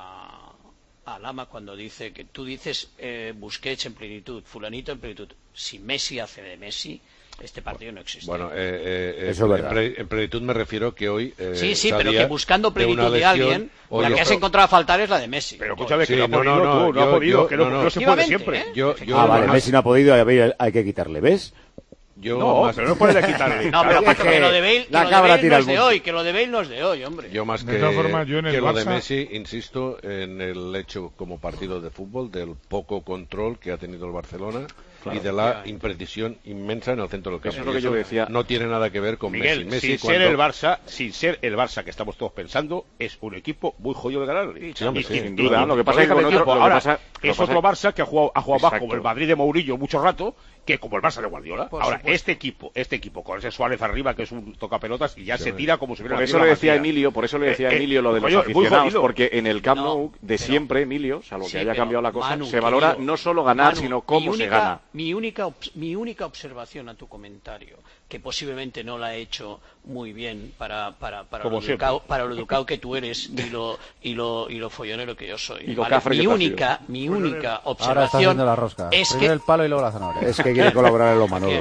a, a Lama cuando dice que tú dices eh, Busquets en plenitud, fulanito en plenitud. Si Messi hace de Messi, este partido no existe. Bueno, eh, eh, Eso es en, verdad. pre- en plenitud me refiero que hoy eh, sí, sí, pero salía que buscando de una plenitud de, lesión, alguien, hoy la que has esto- encontrado a faltar es la de Messi. Pero escúchame, Sí, que no ha no, podido no, no, tú, no ha yo- podido, yo- que no, no, no. no se puede Efectivamente, siempre. ¿eh? yo, yo Ah, vale, más- Messi no ha podido, hay, hay que quitarle, ¿ves? yo No, más- pero no puede quitarle. No, pero Es Paco, que que lo de Bale, que la lo de cabra Bale tira no al es de monte. hoy, que lo de Bale no es de hoy, hombre. Yo más De que, todas formas, yo en el que lo de Barça- Messi, insisto en el hecho como partido de fútbol del poco control que ha tenido el Barcelona y de la imprecisión inmensa en el centro del campo. Eso es lo que Y yo decía. No tiene nada que ver con Miguel, Messi. Messi sin cuando- ser el Barça, sin ser el Barça que estamos todos pensando, es un equipo muy jodido de ganarle. Sí, hombre, Y- sí, y- sin y- duda. y- Lo que pasa y- es que con y- otro- lo que ahora, pasa- lo es que otro pasa- Barça que ha jugado, ha jugado más Exacto. como el Madrid de Mourinho mucho rato que como el Barça de Guardiola. Por Ahora, supuesto. este equipo, este equipo con ese Suárez arriba que es un tocapelotas y ya Sí, se hombre. tira como si hubiera Por nacido eso le la decía Marsella. Emilio, por eso le decía Eh, eh, Emilio lo de los coño, muy aficionados, jodido. porque en el Camp No, Nou de pero- siempre, Emilio, salvo que Sí, haya pero, cambiado la cosa, Manu, se valora querido, no solo ganar, Manu, sino cómo mi se única- gana. Mi única, obs- mi única observación a tu comentario, que posiblemente no la he hecho muy bien para, para, para, Como lo, siempre. educado, para lo educado que tú eres y lo, y lo, y lo follonero que yo soy. Y lo ¿vale? cafre que Mi tú has única, mi única Ahora está observación haciendo la rosca. es Primero que el palo y luego la zanahoria. Es que quiere colaborar en los Manolos. Bien.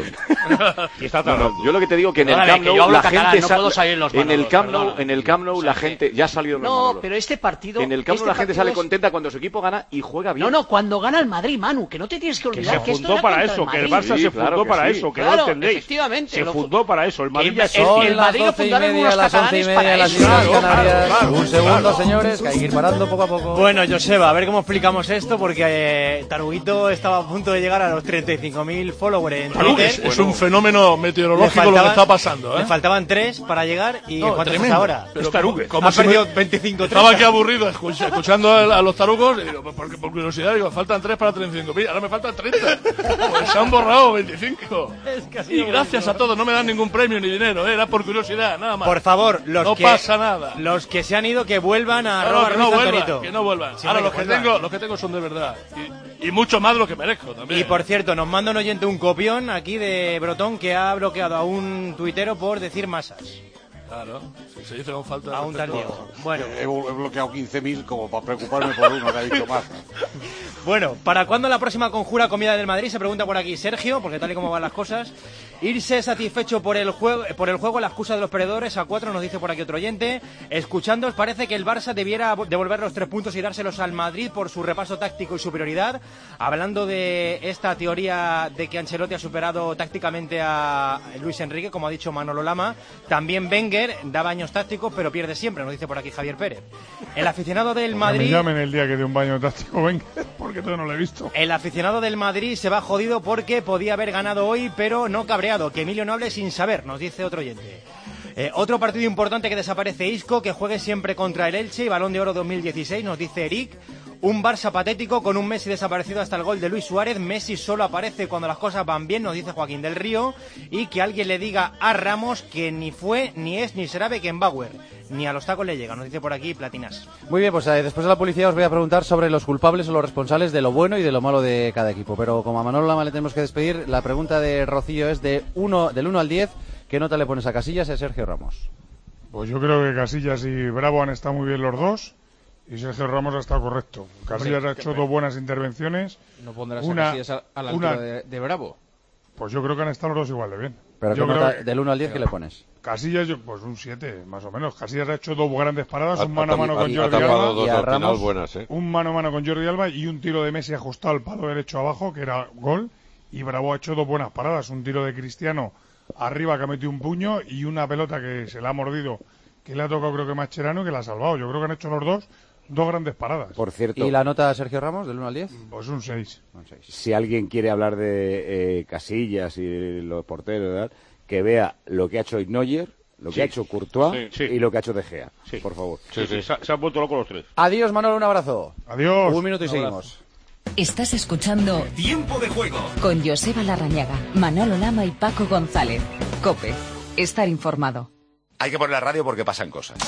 Y está No, tardando. no, yo lo que te digo que en el Perdóname, Camp que yo Nou hablo la catalán, gente no sa- puedo salir en los en el Manolos, Camp Nou, perdona. en el Camp Nou la gente ya ha salido en los No, Manolos. pero este partido... En el Camp Nou este la gente partido sale es- contenta cuando su equipo gana y juega bien. No, no, cuando gana el Madrid, Manu, que no te tienes que Que olvidar se que, esto fundó era para contra eso, que el Madrid. Barça Sí, se claro fundó que para sí. eso, que Claro, no entendéis. efectivamente, Se lo- fundó para eso, el Madrid el- ya el- existía. el Madrid lo fundaron unos las once y catalanes media, para las eso. Islas Claro, Canarias. claro, claro, Un segundo, claro. señores, que hay que ir parando poco a poco. Bueno, Joseba, a ver cómo explicamos esto, porque eh, Taruguito estaba a punto de llegar a los treinta y cinco mil followers en Claro, Twitter. es, es un fenómeno meteorológico lo que está pasando, ¿eh? Le faltaban tres para llegar y No, ¿cuántos es tremendo. ahora? Pero Es Tarugue. como- como ha si perdido me- veinticinco Estaba aquí treinta. aburrido escucha- escuchando a, a los tarugos, y digo, pues porque, por curiosidad, digo, faltan tres para treinta y cinco mil, ahora me faltan treinta. Pues se han borrado veinticinco. Es que ha Y sido gracias buenísimo. a todos, no me dan ningún premio ni dinero, ¿eh? Era por curiosidad, nada más. Por favor, los no que, pasa nada. los que se han ido, que vuelvan a No, no, arroba que no Ruiz vuelvan, Antonito. que no vuelvan. Sí, Ahora hombre, los que que, vuelvan. tengo, los que tengo son de verdad. Y, y mucho más de lo que merezco también. Y por cierto, nos manda un oyente un copión aquí de Brotón que ha bloqueado a un tuitero por decir masas. Claro, si se dice con falta de A un tal respeto. Diego. Bueno. He, he bloqueado quince mil como para preocuparme por uno que ha dicho más. Bueno, ¿para cuándo la próxima conjura comida del Madrid? Se pregunta por aquí Sergio, porque tal y como van las cosas. Irse satisfecho por el juego, por el juego, la excusa de los perdedores a cuatro, nos dice por aquí otro oyente. Escuchándoos, parece que el Barça debiera devolver los tres puntos y dárselos al Madrid por su repaso táctico y superioridad. Hablando de esta teoría de que Ancelotti ha superado tácticamente a Luis Enrique, como ha dicho Manolo Lama, también Wenger da baños tácticos, pero pierde siempre, nos dice por aquí Javier Pérez. El aficionado del Que me Madrid... llamen el día que dé un baño táctico, venga, porque todavía no lo he visto. El aficionado del Madrid se va jodido porque podía haber ganado hoy, pero no cabreado. Que Emilio no hable sin saber, nos dice otro oyente. Eh, otro partido importante que desaparece Isco, que juegue siempre contra el Elche y Balón de Oro dos mil dieciséis, nos dice Eric. Un Barça patético con un Messi desaparecido hasta el gol de Luis Suárez. Messi solo aparece cuando las cosas van bien, nos dice Joaquín del Río. Y que alguien le diga a Ramos que ni fue, ni es, ni será Beckenbauer. Ni a los tacos le llega, nos dice por aquí Platinas. Muy bien, pues eh, después de la publicidad os voy a preguntar sobre los culpables o los responsables de lo bueno y de lo malo de cada equipo. Pero como a Manolo Lama le tenemos que despedir, la pregunta de Rocío es de uno, del uno al diez. ¿Qué nota le pones a Casillas y a Sergio Ramos? Pues yo creo que Casillas y Bravo han estado muy bien los dos. Y Sergio Ramos ha estado correcto. Casillas Hombre, ha hecho hombre. dos buenas intervenciones. ¿No pondrás Una- a Casillas a, a la una- altura de, de Bravo? Pues yo creo que han estado los dos igual de bien. Pero Yo ¿qué creo nota, que- del uno al diez qué le pones? Casillas, yo- pues un siete, más o menos. Casillas ha hecho dos grandes paradas, Ha- un mano a ha mano tap- con ha Jordi tapado Alba. dos Y a al final Ramos, buenas, ¿eh? Un mano a mano con Jordi Alba y un tiro de Messi ajustado al palo derecho abajo, que era gol. Y Bravo ha hecho dos buenas paradas. Un tiro de Cristiano arriba que ha metido un puño y una pelota que se la ha mordido, que le ha tocado creo que Mascherano, que la ha salvado. Yo creo que han hecho los dos dos grandes paradas. Por cierto, ¿Y la nota a Sergio Ramos del uno al diez? Pues un seis. si alguien quiere hablar de eh, Casillas y los porteros, ¿verdad? Que vea lo que ha hecho Neuer, lo que Sí. ha hecho Courtois Sí, sí. y lo que ha hecho De Gea, Sí. por favor. Sí, sí, Se, se han vuelto locos los tres. Adiós, Manolo, un abrazo. Adiós. Un minuto y Un abrazo. seguimos. Estás escuchando Tiempo de juego. con Joseba Larrañaga, Manolo Lama y Paco González. COPE. Estar informado. Hay que poner la radio porque pasan cosas.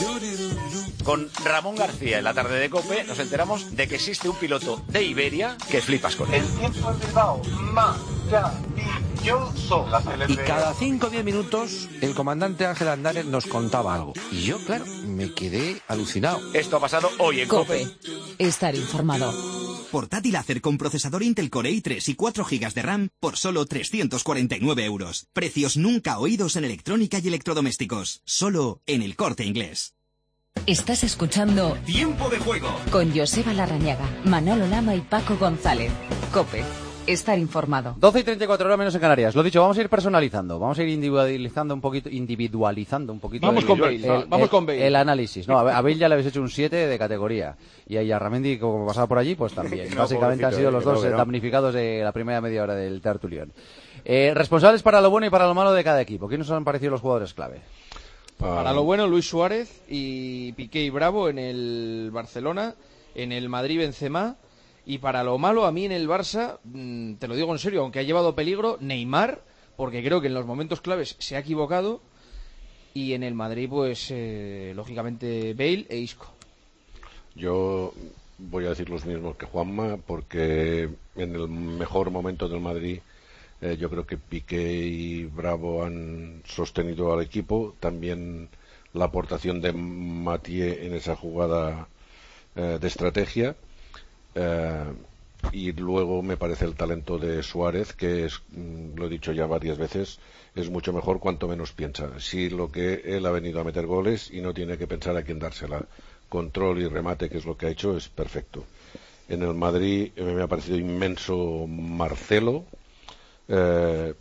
Con Ramón García en la tarde de COPE nos enteramos de que existe un piloto de Iberia que flipas con él. El tiempo en Bilbao, maravilloso. Y cada cinco o diez minutos el comandante Ángel Andares nos contaba algo. Y yo, claro, me quedé alucinado. Esto ha pasado hoy en COPE. COPE. Estar informado. Portátil Acer con procesador Intel Core i tres y cuatro gigas de RAM por solo trescientos cuarenta y nueve euros. Precios nunca oídos en electrónica y electrodomésticos. Solo en El Corte Inglés. Estás escuchando Tiempo de juego. con Joseba Larrañaga, Manolo Lama y Paco González. COPE. Estar informado. doce y treinta y cuatro horas menos en Canarias. Lo dicho, vamos a ir personalizando, vamos a ir individualizando un poquito, individualizando un poquito. Vamos el, con Bale, el- va- vamos el- con Bale. el análisis. No, a a Bale ya le habéis hecho un siete de categoría. Y a Yarramendi, como pasaba por allí, pues también. No, Básicamente han pobrecito, sido eh, los que no, dos que no. damnificados de la primera media hora del tertulión. Eh, responsables para lo bueno y para lo malo de cada equipo. ¿Quiénes os han parecido los jugadores clave? Para lo bueno, Luis Suárez y Piqué y Bravo en el Barcelona, en el Madrid Benzema, y para lo malo a mí en el Barça, mm, te lo digo en serio, aunque ha llevado peligro, Neymar, porque creo que en los momentos claves se ha equivocado, y en el Madrid pues eh, lógicamente Bale e Isco. Yo voy a decir los mismos que Juanma, porque en el mejor momento del Madrid eh, yo creo que Piqué y Bravo han sostenido al equipo. También la aportación de Mathieu en esa jugada eh, de estrategia. Eh, y luego me parece el talento de Suárez, que es, lo he dicho ya varias veces, es mucho mejor cuanto menos piensa. Sí, lo que él ha venido a meter goles y no tiene que pensar a quién dársela. Control y remate, que es lo que ha hecho, es perfecto. En el Madrid eh, me ha parecido inmenso Marcelo. Eh,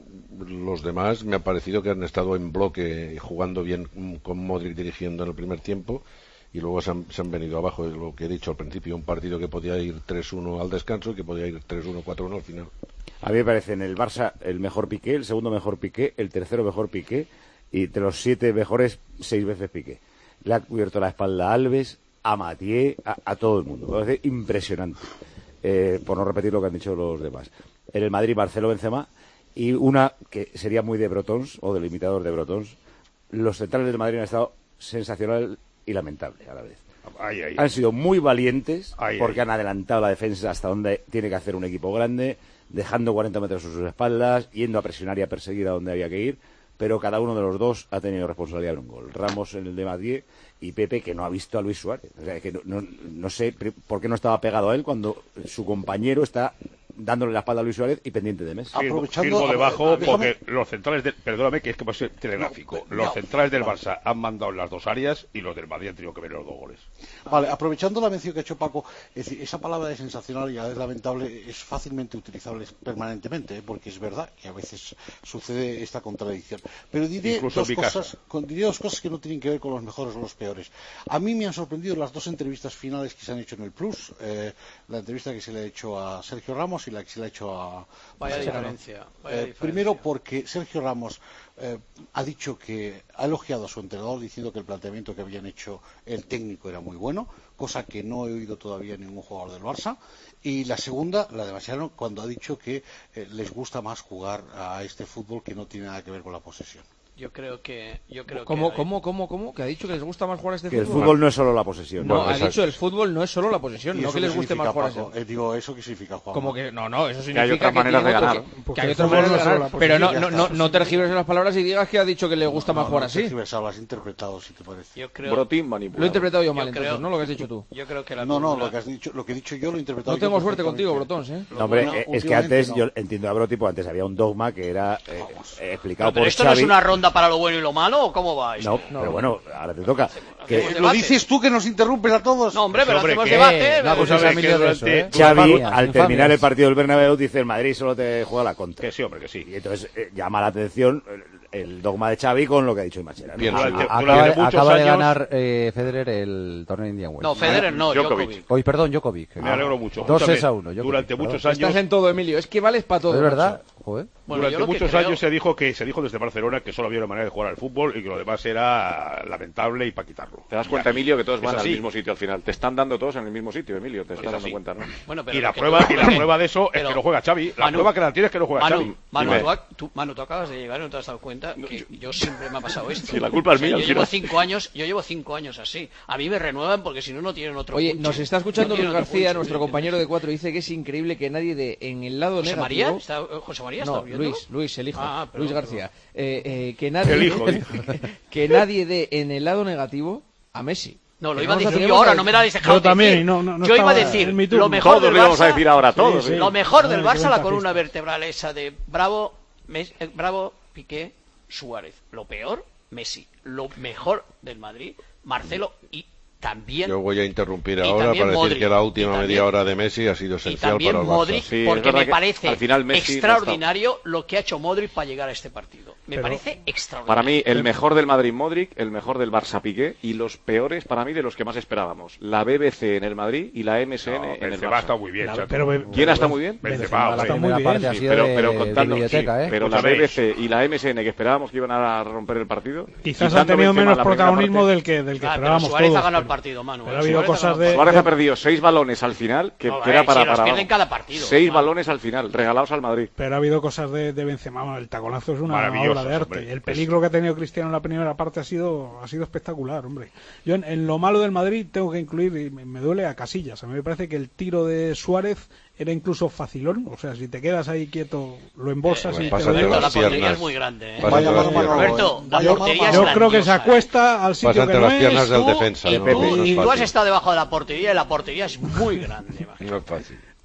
los demás me ha parecido que han estado en bloque, jugando bien con Modric dirigiendo en el primer tiempo, y luego se han, se han venido abajo. Es lo que he dicho al principio, un partido que podía ir tres uno al descanso y que podía ir tres uno, cuatro uno al final. A mí me parece en el Barça el mejor Piqué, el segundo mejor Piqué, el tercero mejor Piqué, y de los siete mejores, seis veces Piqué. Le ha cubierto la espalda a Alves, a Mathieu, a, a todo el mundo. Me parece impresionante, eh, por no repetir lo que han dicho los demás. En el Madrid, Marcelo, Benzema, y una que sería muy de Brotons, o del imitador de Brotons, los centrales del Madrid han estado sensacional y lamentable a la vez. Ay, ay, han sido muy valientes, ay, porque ay. han adelantado la defensa hasta donde tiene que hacer un equipo grande, dejando cuarenta metros a sus espaldas, yendo a presionar y a perseguir a donde había que ir, pero cada uno de los dos ha tenido responsabilidad en un gol. Ramos en el de Mathieu y Pepe, que no ha visto a Luis Suárez. O sea, que no, no, no sé por qué no estaba pegado a él cuando su compañero está dándole la espalda a Luis Suárez y pendiente de Messi. Aprovechando firmo debajo, porque los centrales del, perdóname que es que va a ser telegráfico, no, los no, centrales del Barça han mandado en las dos áreas y los del Madrid han tenido que ver los dos goles. Vale, aprovechando la mención que ha hecho Paco, es decir, esa palabra de sensacional y a veces lamentable es fácilmente utilizable permanentemente, ¿eh? Porque es verdad que a veces sucede esta contradicción. Pero diré dos, cosas, con, diré dos cosas que no tienen que ver con los mejores o los peores. A mí me han sorprendido las dos entrevistas finales que se han hecho en el Plus, eh, la entrevista que se le ha hecho a Sergio Ramos y la que se le ha hecho a... Vaya diferencia. Vaya eh, diferencia. Primero porque Sergio Ramos eh, ha dicho que ha elogiado a su entrenador diciendo que el planteamiento que habían hecho el técnico era muy bueno, cosa que no he oído todavía en ningún jugador del Barça. Y la segunda, la de Mascherano, cuando ha dicho que eh, les gusta más jugar a este fútbol que no tiene nada que ver con la posesión. Yo creo que... Yo creo ¿Cómo, que cómo, cómo, cómo? ¿Que ha dicho que les gusta más jugar a este que fútbol? Que el fútbol no es solo la posesión. No, no ha exacto. dicho el fútbol no es solo la posesión, no que les guste más jugar a este. Eh, digo, ¿eso qué significa, Juan? Como que, no, no, eso significa que hay otras que maneras de ganar. Que, que hay otras maneras de ganar, pero no, no, no, no tergiverses las palabras y digas que ha dicho que le gusta no, más jugar no, así. tergiversado, lo has interpretado, si te parece. Yo creo... Brotín manipulado. Lo he interpretado yo mal, yo entonces, creo... ¿no? Lo que has dicho tú. Yo creo que la No, no, cúpula... lo que has dicho, lo que he dicho yo lo he interpretado. No tengo suerte contigo, Brotons, ¿eh? No, hombre, no, es que antes, no. yo entiendo a Broti, porque antes había un dogma que era eh, eh, explicado ¿Pero por esto Xavi. no es una ronda para lo bueno y lo malo o cómo va esto? No, no, pero bueno, ahora te toca. Que... Lo dices tú que nos interrumpes a todos. No, hombre, pero hombre, hacemos ¿qué? debate. No, pues a Emilio de eso, ¿eh? Xavi, Infamias, al terminar infamias. el partido del Bernabéu, dice el Madrid solo te juega la contra. Que sí, hombre, que sí. Y entonces eh, llama la atención el, el dogma de Xavi con lo que ha dicho Mascherano. Bien, durante, a, acaba, durante acaba de años... ganar eh, Federer el torneo de Indian Wells. No, Federer no, Djokovic. Djokovic. Hoy, perdón, Djokovic. Me alegro mucho. Dos seis a uno. Durante muchos perdón. años... Estás en todo, Emilio. Es que vales para todo. ¿Es verdad? Macho. Joder. Bueno, Durante muchos creo... años se dijo que se dijo desde Barcelona que solo había una manera de jugar al fútbol y que lo demás era lamentable y para quitarlo. Te das cuenta, Emilio, que todos van es al así. mismo sitio al final. Te están dando todos en el mismo sitio, Emilio. Te estás Es dando así. cuenta, ¿no? Bueno, pero y la que prueba tú... y la prueba de eso pero... es que no juega Xavi. La Manu, prueba que la tienes es que no juega Manu, Xavi. Manu, Dime. tú, tú, Manu, tú acabas de llegar y no te has dado cuenta que yo siempre me ha pasado esto. Sí, la culpa es O sea, mía, Yo al llevo final. cinco años, yo llevo cinco años así. A mí me renuevan porque si no no tienen otro. Oye, punche. nos está escuchando No Luis tienen otro García, punche. nuestro compañero de cuatro, dice que es increíble que nadie de en el lado José negativo. María, ¿Está, José María está No, viendo? Luis, Luis, el hijo. Ah, perdón, Luis perdón. García. Eh, eh, que nadie, El hijo, que nadie dé en el lado negativo a Messi. No, lo Que iba a nos decir atrevemos yo ahora, a- no me la habéis dejado Yo también, decir. no, no, no yo iba a estaba decir en mi turno. lo mejor Todos del lo íbamos Barça, a decir ahora, todos. Sí, sí. lo mejor del Ay, Barça, qué la ventaja columna esta. vertebral esa de Bravo, Mes- eh, Bravo, Piqué, Suárez. Lo peor, Messi. Lo mejor del Madrid, Marcelo y también Yo voy a interrumpir y ahora también para decir Modric, que la y última también- media hora de Messi ha sido y esencial también para el Barça. Modric, Sí, es porque verdad me que parece al final Messi no extraordinario lo que ha hecho Modric para llegar a este partido. Me Pero- parece extraordinario. Para mí, el mejor del Madrid Modric, el mejor del Barça Piqué y los peores para mí de los que más esperábamos. La B B C en el Madrid y la M S N No, en el Benzema Barça. está muy bien, La- chato. pero- ¿Quién está muy bien? Benzema, la hombre. La muy primera bien, parte ha Sí, sido pero, de, pero de contando, biblioteca, sí, ¿eh? pero la Escúchame. B B C y la M S N que esperábamos que iban a romper el partido. Quizás quitando han tenido Benzema menos la primera protagonismo parte, del que, del que Ah, pero esperábamos Suárez todos. ha ganado el pero- partido, Manu. pero ¿eh? ha habido Suárez ha cosas ganado de- el Suárez de- ha perdido seis balones al final, que, No, que era eh, para si los para pierde en cada partido. seis Manu. balones al final, regalados al Madrid. Pero ha habido cosas de, de Benzema. El taconazo es una Maravillosos, obra de arte. hombre. El peligro que ha tenido Cristiano en la primera parte ha sido ha sido espectacular, hombre. Yo en, en lo malo del Madrid tengo que incluir, y me, me duele a Casillas. A mí me parece que el tiro de Suárez era incluso facilón. O sea, si te quedas ahí quieto, lo embolsas Eh, y te pásate lo Roberto, las la portería piernas. es muy grande. ¿eh? Pásate Vaya las mano, mano, piernas. Roberto, la Yo- portería es Yo creo que se grandiosa, ¿eh? acuesta al sitio Pásate que no las es. piernas del Tú- defensa. y no, tú, no es y tú has fácil. estado debajo de la portería y la portería es muy grande. imagínate. No es fácil.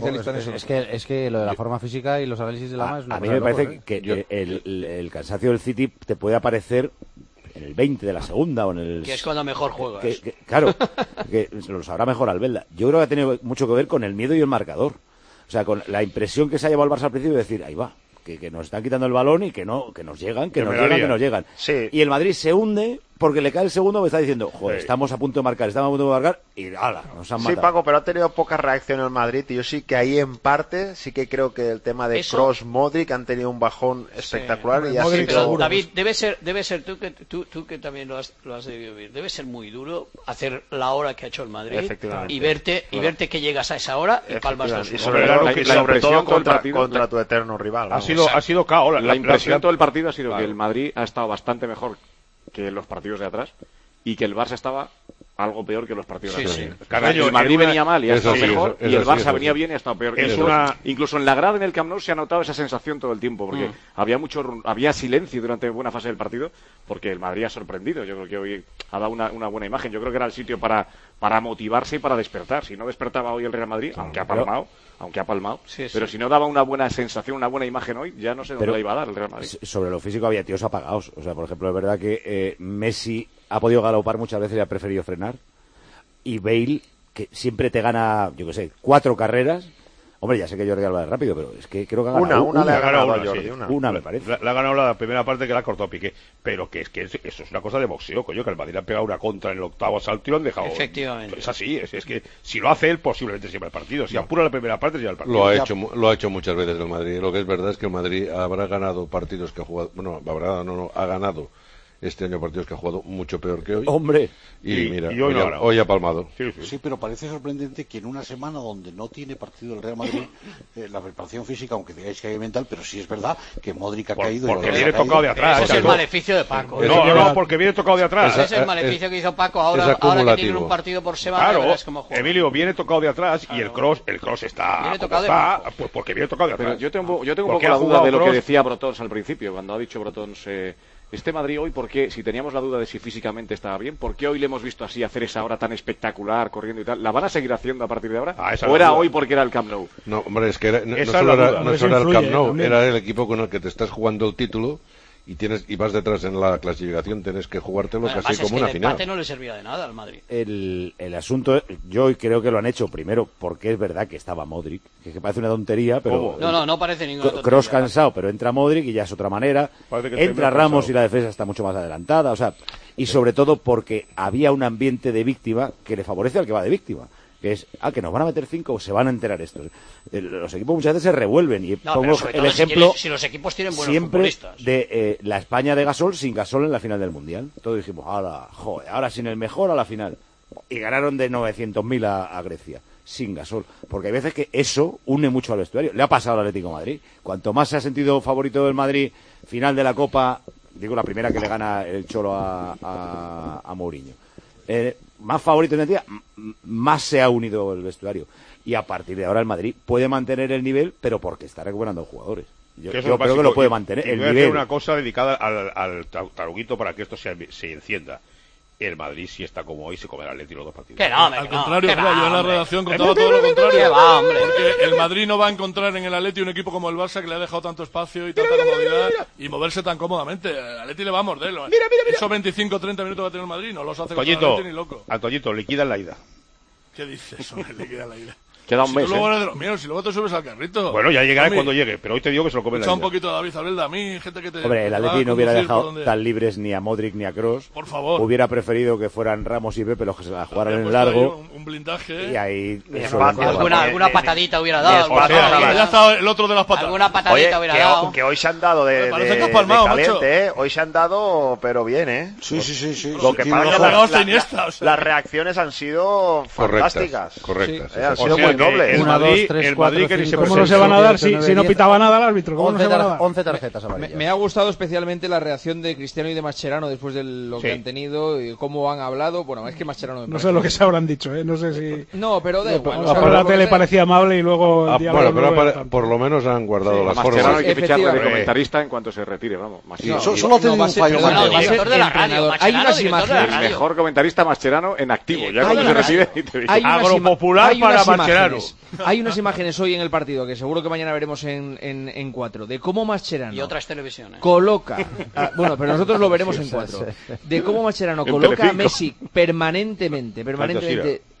especialista es, en eso. Es que, es que lo de la forma física y los análisis de la A, M A es una a mí cosa me de parece locos, ¿eh? que Yo, el, el, el cansancio del City te puede aparecer en el veinte de la segunda o en el... Que es cuando mejor juegas. Que, que, claro, que lo sabrá mejor Albelda. Yo creo que ha tenido mucho que ver con el miedo y el marcador. O sea, con la impresión que se ha llevado el Barça al principio de decir, ahí va, que, que nos están quitando el balón y que no que nos llegan, que, que nos llegan, que nos llegan. Sí. Y el Madrid se hunde, porque le cae el segundo, me está diciendo, joder, sí. estamos a punto de marcar, estamos a punto de marcar, y ala, nos han matado. Sí, Paco, pero ha tenido poca reacción el Madrid, y yo sí que ahí en parte, sí que creo que el tema de Kroos, Modric han tenido un bajón espectacular. Sí. Y así pero, David, debe ser, debe ser tú que tú, tú que también lo has, lo has debido vivir, debe ser muy duro hacer la hora que ha hecho el Madrid y verte, y verte que llegas a esa hora y palmas dos. Y sobre, claro, la, y sobre todo contra, partido, contra la, tu eterno rival. Ha ¿no? sido, o sea, ha sido caos. La, la impresión de todo el partido ha sido claro. que el Madrid ha estado bastante mejor que los partidos de atrás y que el Barça estaba algo peor que los partidos sí, de atrás. Sí. Carayo, el Madrid una... venía mal y ha estado sí, mejor eso, eso, y el Barça sí, venía bien y ha estado peor que incluso, una... incluso en la grada en el Camp Nou se ha notado esa sensación todo el tiempo porque mm. había mucho había silencio durante buena fase del partido porque el Madrid ha sorprendido. Yo creo que hoy ha dado una, una buena imagen. Yo creo que era el sitio para, para motivarse y para despertar. Si no despertaba hoy el Real Madrid, aunque ha palmado aunque ha palmado, sí, pero sí. si no daba una buena sensación, una buena imagen hoy, ya no sé dónde la iba a dar el Real Madrid. Sobre lo físico había tíos apagados. O sea, por ejemplo, es verdad que eh, Messi ha podido galopar muchas veces y ha preferido frenar. Y Bale, que siempre te gana, yo qué sé, cuatro carreras. Hombre, ya sé que Jordi Alba es rápido, pero es que creo que ha ganado una. Una, una le ha ganado una, a Jordi, sí, una. Una, me parece. Le, le ha ganado la primera parte que la ha cortado Piqué. Pero que es que eso es una cosa de boxeo, coño, que el Madrid le ha pegado una contra en el octavo asalto y lo han dejado. Efectivamente. Es así, es, es que si lo hace él, posiblemente se lleva el partido. Si no. apura la primera parte, se lleva el partido. Lo ha, hecho, lo ha hecho muchas veces el Madrid. Lo que es verdad es que el Madrid habrá ganado partidos que ha jugado. Bueno, habrá, no, no, ha ganado. Este año partidos que ha jugado mucho peor que hoy. ¡Hombre! Y, y mira, y hoy, hoy, no ha, hoy ha palmado. Sí, sí. sí, pero parece sorprendente que en una semana donde no tiene partido el Real Madrid, eh, la preparación física, aunque digáis que hay mental, pero sí es verdad que Modric ha por, caído. Porque y viene tocado de atrás. Ese es el maleficio de Paco. No, no, no, porque viene tocado de atrás. Ese es el maleficio que hizo Paco ahora, ahora que tiene un partido por semana. Claro, verás cómo juega. Emilio viene tocado de atrás claro. y el cross, el cross está, viene tocado está de pues porque viene tocado de atrás. Pero yo tengo, yo tengo un poco la duda de lo que decía Brotons al principio, cuando ha dicho Brotons... Eh, Este Madrid hoy, ¿por qué? Si teníamos la duda de si físicamente estaba bien, ¿por qué hoy le hemos visto así hacer esa hora tan espectacular, corriendo y tal? ¿La van a seguir haciendo a partir de ahora? Ah, ¿O era hoy porque era el Camp Nou? No, hombre, es que era, no, no solo era, no solo era el Camp Nou, también. Era el equipo con el que te estás jugando el título y tienes y vas detrás en la clasificación, tienes que jugártelo bueno, casi como es que una el final. El empate no le servía de nada al Madrid. El, el asunto, yo creo que lo han hecho primero porque es verdad que estaba Modric, que parece una tontería, pero... No, no, no parece ninguna tontería. Kroos cansado, pero entra Modric y ya es otra manera. Entra Ramos y la defensa está mucho más adelantada, o sea, y sobre todo porque había un ambiente de víctima que le favorece al que va de víctima. Que es, ah, que nos van a meter cinco o se van a enterar estos. Los equipos muchas veces se revuelven y no, pongo el ejemplo si, si los equipos tienen buenos siempre futbolistas. de eh, la España de Gasol sin Gasol en la final del Mundial. Todos dijimos, ahora, joder, ahora sin el mejor a la final. Y ganaron de novecientos mil a, a Grecia, sin Gasol. Porque hay veces que eso une mucho al vestuario. Le ha pasado al Atlético de Madrid. Cuanto más se ha sentido favorito del Madrid, final de la Copa, digo la primera que le gana el Cholo a, a, a Mourinho. Eh, más favorito en el día, más se ha unido el vestuario. Y a partir de ahora el Madrid puede mantener el nivel, pero porque está recuperando jugadores. Yo, yo creo que lo puede mantener. Y, y el voy a nivel. hacer una cosa dedicada al, al taruguito para que esto se, se encienda. El Madrid, si está como hoy, se comerá el Atleti los dos partidos. Que no, hombre, Al que contrario, no, claro, va, yo en la hombre. redacción contaba todo lo contrario. Que va, hombre. Porque el Madrid no va a encontrar en el Atleti un equipo como el Barça que le ha dejado tanto espacio y tanta comodidad y moverse tan cómodamente. El Atleti le va a morder. Mira, mira, mira. Esos veinticinco o treinta minutos que va a tener el Madrid no los hace con el Atleti ni loco. Antoñito, liquidan la ida. ¿Qué dices? Hombre, liquida la ida. Queda un si mes, tú luego ¿eh? eres de los míos, si luego te subes al carrito. Bueno, ya llegará Mami, cuando llegue, pero hoy te digo que se lo comen la Echa ida. un poquito a David Abelda, a mí, gente que te... Hombre, el Atleti no hubiera dejado tan libres ni a Modric ni a Kroos. Por favor. Hubiera preferido que fueran Ramos y Pepe los que se la jugaran en Pues largo. Un, un blindaje. Y ahí... Espacio, alguna, alguna patadita hubiera dado. O sea, ya, ya está el otro de las patadas. Alguna patadita Oye, hubiera que, dado. Que hoy se han dado de, de, parece que has palmado, de caliente, macho. ¿eh? Hoy se han dado, pero bien, ¿eh? Sí, sí, sí. sí. Lo que Tiene pasa es que razón. la- la- Iniesta, o sea. las reacciones han sido Correctas, fantásticas. correctas. Sí, eh, han O sido sea muy que nobles. el Una, Madrid, dos, tres, el cuatro, Madrid que ni se cinco, ¿Cómo presenta. no se van a dar si, nueve, si no diez, pitaba nada el árbitro? ¿Cómo no se once, van a tar- dar? once tarjetas Me, amarillas. me ha gustado especialmente la reacción de Cristiano y de Mascherano después de lo que Sí. han tenido y cómo han hablado. Bueno, es que Mascherano me No parece- sé lo que se habrán dicho, ¿eh? No sé si... No, pero da igual. o sea, Por la lo que tele sea- parecía amable y luego... el Ah, diálogo bueno, pero no era apare- tanto. por lo menos han guardado Sí, las Mascherano formas. hay que ficharle de Efectivamente. comentarista en cuanto se retire, vamos. Mascherano. So- solo ha tenido va a un ser- fallo perdona, más. va a ser director de la radio, entrenador. Hay Mascherano, unas director de la imágenes. El radio. mejor comentarista Mascherano en activo. Ya Hay cuando se unas- retire y te dice. Hay unas, Agropopular ima- hay unas para Mascherano. imágenes, hay unas imágenes hoy en el partido que seguro que mañana veremos en, en, en cuatro de cómo Mascherano Y otras televisiones. coloca a- bueno, pero nosotros lo veremos en cuatro de cómo Mascherano En coloca a Telecinco. Messi permanentemente permanentemente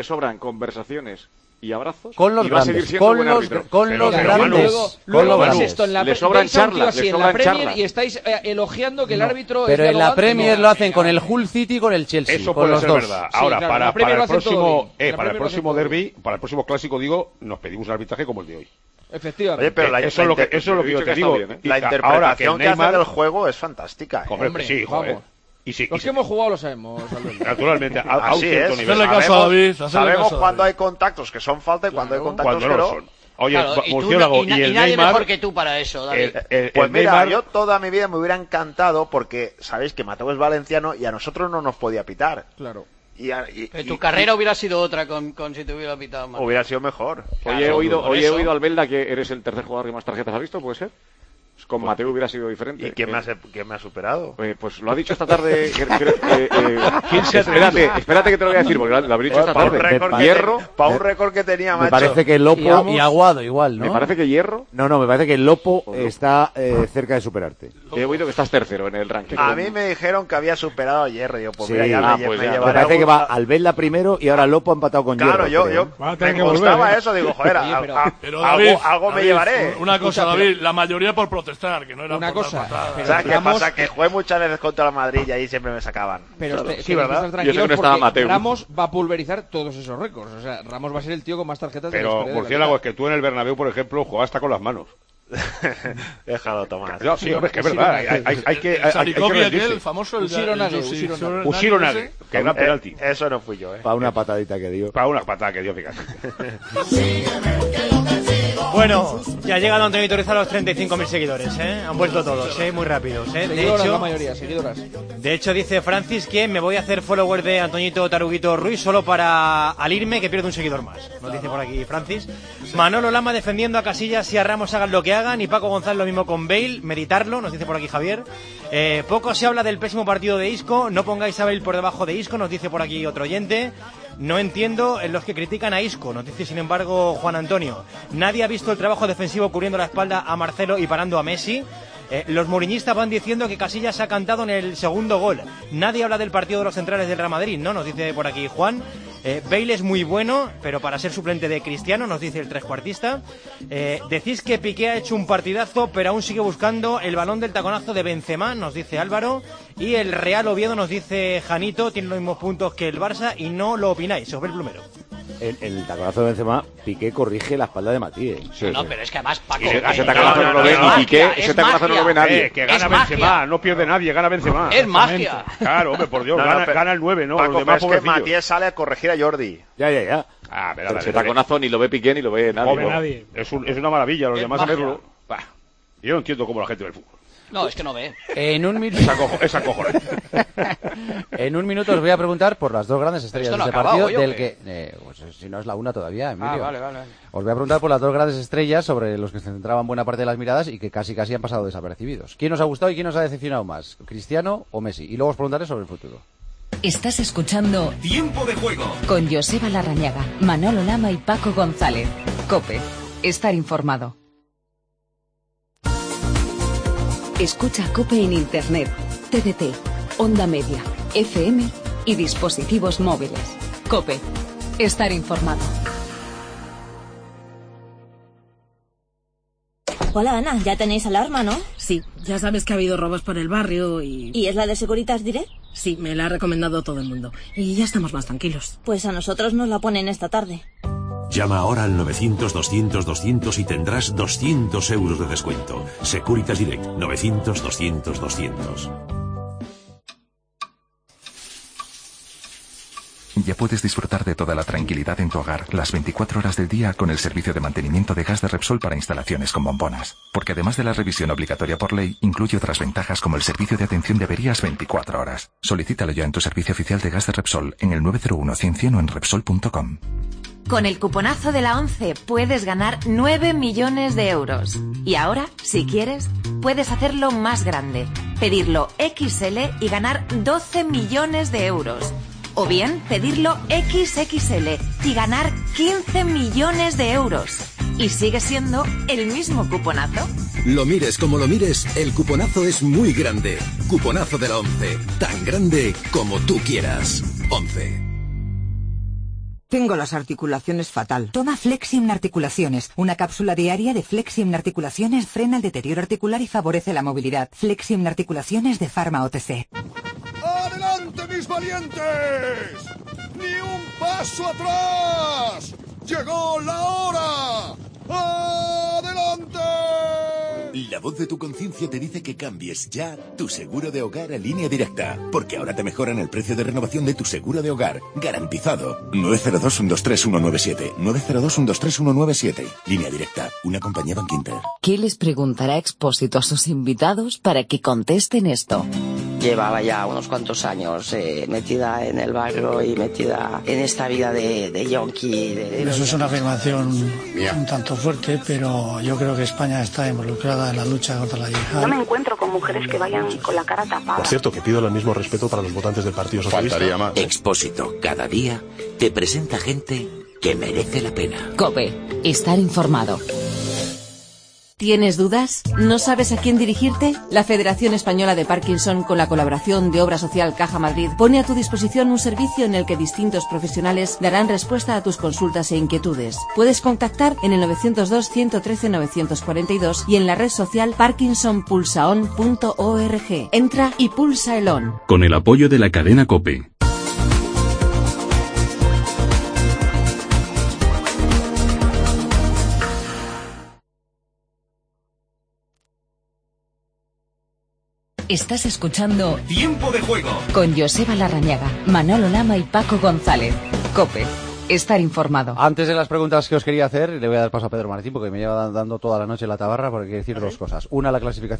le sobran conversaciones y abrazos con los y va grandes, a seguir siendo con buen los, árbitro. con Pero, los pero, grandes, luego, con luego los ves grandes. esto en la, le sobran veis a un tío charlas, así le en la sobran Premier charlas. y estáis eh, elogiando que el No, árbitro pero es en la dialogante. Premier No. lo hacen con el Hull City y con el Chelsea, Eso con puede los ser dos. verdad. Sí, Ahora, claro, para, la Premier para lo el hacen todo próximo, bien. eh, La para el Premier lo hacen próximo todo derby, para el próximo clásico, digo, nos pedimos un arbitraje como el de hoy. Efectivamente. Oye, pero la, eso, la es lo que, inter- eso es lo que yo te digo. bien, ¿eh? Y la a- interpretación ahora que, que, el Neymar, hace del juego es fantástica. ¿eh? Hombre, Hombre, sí, joder. vamos. Y sí, y Los sí. que hemos jugado lo sabemos, Alberto. Naturalmente, a, a un Así cierto es. nivel. Hacerle caso a David, hacerle Sabemos caso a cuando David. hay contactos que son falta y cuando hay Claro. contactos Cuando que no no. lo son. Oye, Claro, y, tú murciélago no- y, y, na- y el nadie Neymar, mejor que tú para eso, David. el, el, Pues el mira, Neymar, yo toda mi vida me hubiera encantado porque sabéis que Mateo es valenciano y a nosotros no nos podía pitar. Claro. Y, a- y- Pero y- tu carrera hubiera sido otra con, con si te hubiera pitado más. hubiera sido mejor. Hoy he Claro, oído, por hoy he eso. oído, Albelda, que eres el tercer jugador que más tarjetas ha visto, ¿puede ser? Con Mateo hubiera sido diferente. ¿Y quién, eh, me, ha, quién me ha superado? Eh, pues lo ha dicho esta tarde. que, que, eh, eh, ¿Quién se espérate, espérate que te lo voy a decir, porque lo, lo habría dicho esta tarde. Para Hierro. Para un récord que tenía, macho. Me parece que Lopo. Y, y Aguado igual, ¿no? Me parece que Hierro. No, no, me parece que Lopo está eh, cerca de superarte. He oído que estás tercero en el ranking. A mí me dijeron que había superado a Hierro. Yo, pues sí. mira, ya ah, me, pues me ya. llevaré. Me parece que va Albelda primero y ahora Lopo ha empatado con claro, Hierro. Claro, yo, yo me gustaba volver, ¿eh? Eso, digo, joder, a, pero, a, pero David, algo, algo David, me llevaré. Una cosa, David, la mayoría por protestar, que no era una por cosa. Pero ¿sabes qué pasa? Que jugué muchas veces contra la Madrid y ahí siempre me sacaban. Pero claro. este, sí, ¿verdad? Yo sé que no estaba Mateo. Ramos va a pulverizar todos esos récords. O sea, Ramos va a ser el tío con más tarjetas pero, de la historia. Pero, Murciélago, es que tú en el Bernabéu, por ejemplo, jugaste con las manos. Déjalo, Tomás. No, sí, hombre, es que es verdad. Hay, hay, hay que. Hay, hay que aquel, el famoso. Usironage, que era penalti. Eso no fui yo, ¿eh? Para una patadita que dio. Para una patada que dio, fíjate. Bueno, ya llegan Antonio Iturriza a los treinta y cinco mil seguidores, ¿eh? Han vuelto todos, ¿eh? Muy rápidos, ¿eh? De Seguidoras hecho, la mayoría, seguidoras. De hecho, dice Francis que me voy a hacer follower de Antoñito Taruguito Ruiz solo para al irme que pierde un seguidor más. Nos dice por aquí Francis. Manolo Lama defendiendo a Casillas y a Ramos hagan lo que hagan. Y Paco González lo mismo con Bale. Meditarlo, nos dice por aquí Javier. Eh, poco se habla del pésimo partido de Isco. No pongáis a Bale por debajo de Isco, nos dice por aquí otro oyente. No entiendo en los que critican a Isco, nos dice sin embargo Juan Antonio. Nadie ha visto el trabajo defensivo cubriendo la espalda a Marcelo y parando a Messi. Eh, los mourinhistas van diciendo que Casillas ha cantado en el segundo gol. Nadie habla del partido de los centrales del Real Madrid, ¿no? Nos dice por aquí Juan. Eh, Bale es muy bueno, pero para ser suplente de Cristiano, nos dice el trescuartista. Eh, decís que Piqué ha hecho un partidazo, pero aún sigue buscando el balón del taconazo de Benzema, nos dice Álvaro. Y el Real Oviedo, nos dice Janito, tiene los mismos puntos que el Barça y no lo opináis. Os ve el plumero. El, el taconazo de Benzema, Piqué corrige la espalda de Matías. Sí, no, sí. Pero es que además Paco... Ese, ese taconazo no lo ve ni Piqué, ese taconazo no lo ve nadie. Eh, que gana Benzema, no pierde nadie, gana Benzema. Es magia. Claro, hombre, por Dios, no, no, gana, pero, gana el nueve, ¿no? Paco, Los demás pero es que Matías sale a corregir a Jordi. Ya, ya, ya. Ah, pero, pero ese taconazo ni lo ve Piqué ni lo ve nadie. No ve nadie. Es, un, es una maravilla, los es demás magia. a verlo... Bah, yo no entiendo cómo la gente ve el fútbol. No, es que no ve. En un minuto. Esa cojones. En un minuto os voy a preguntar por las dos grandes estrellas no de este acabado, partido, del que... que. Eh, pues, si no es la una todavía, Emilio. Ah, vale, vale. Os voy a preguntar por las dos grandes estrellas sobre los que se centraban buena parte de las miradas y que casi casi han pasado desapercibidos. ¿Quién os ha gustado y quién os ha decepcionado más? ¿Cristiano o Messi? Y luego os preguntaré sobre el futuro. Estás escuchando Tiempo de Juego con Joseba Larrañaga, Manolo Lama y Paco González. COPE. Estar informado. Escucha COPE en Internet, T D T, Onda Media, F M y dispositivos móviles. COPE. Estar informado. Hola Ana, ya tenéis alarma, ¿no? Sí, ya sabes que ha habido robos por el barrio y... ¿Y es la de Securitas Direct? Sí, me la ha recomendado todo el mundo. Y ya estamos más tranquilos. Pues a nosotros nos la ponen esta tarde. Llama ahora al novecientos, doscientos, doscientos y tendrás doscientos euros de descuento. Securitas Direct, novecientos, doscientos, doscientos. Ya puedes disfrutar de toda la tranquilidad en tu hogar las veinticuatro horas del día con el servicio de mantenimiento de gas de Repsol para instalaciones con bombonas. Porque además de la revisión obligatoria por ley, incluye otras ventajas como el servicio de atención de averías veinticuatro horas. Solicítalo ya en tu servicio oficial de gas de Repsol en el nueve cero uno, cien, cien o en Repsol punto com. Con el cuponazo de la ONCE puedes ganar nueve millones de euros. Y ahora, si quieres, puedes hacerlo más grande. Pedirlo equis ele y ganar doce millones de euros. O bien pedirlo equis equis ele y ganar quince millones de euros. Y sigue siendo el mismo cuponazo. Lo mires como lo mires, el cuponazo es muy grande. Cuponazo de la ONCE. Tan grande como tú quieras. ONCE. Tengo las articulaciones fatal. Toma Flexium Articulaciones. Una cápsula diaria de Flexium Articulaciones frena el deterioro articular y favorece la movilidad. Flexium Articulaciones de Pharma O T C. ¡Adelante, mis valientes! ¡Ni un paso atrás! ¡Llegó la hora! ¡Adelante! La voz de tu conciencia te dice que cambies ya tu seguro de hogar a Línea Directa, porque ahora te mejoran el precio de renovación de tu seguro de hogar, garantizado. nueve cero dos, uno dos tres, uno nueve siete, nueve cero dos, uno dos tres, uno nueve siete. Línea Directa, una compañía Bankinter. ¿Qué les preguntará Expósito a sus invitados para que contesten esto? llevaba ya unos cuantos años eh, metida en el barrio y metida en esta vida de, de yonki. De, de Eso es una afirmación un tanto fuerte, pero yo creo que España está involucrada en la lucha contra la yihad. No me encuentro con mujeres que vayan con la cara tapada. Por cierto, que pido el mismo respeto para los votantes del Partido Socialista. Faltaría más. Expósito, cada día te presenta gente que merece la pena. COPE, estar informado. ¿Tienes dudas? ¿No sabes a quién dirigirte? La Federación Española de Parkinson, con la colaboración de Obra Social Caja Madrid, pone a tu disposición un servicio en el que distintos profesionales darán respuesta a tus consultas e inquietudes. Puedes contactar en el nueve cero dos, uno uno tres, nueve cuatro dos y en la red social parkinson pulsaon punto org. Entra y pulsa el on. Con el apoyo de la cadena COPE. Estás escuchando Tiempo de Juego con Joseba Larrañaga, Manolo Lama y Paco González. COPE, estar informado. Antes de las preguntas que os quería hacer, le voy a dar paso a Pedro Martín porque me lleva dando toda la noche la tabarra porque quiere decir dos cosas. Una, la clasificación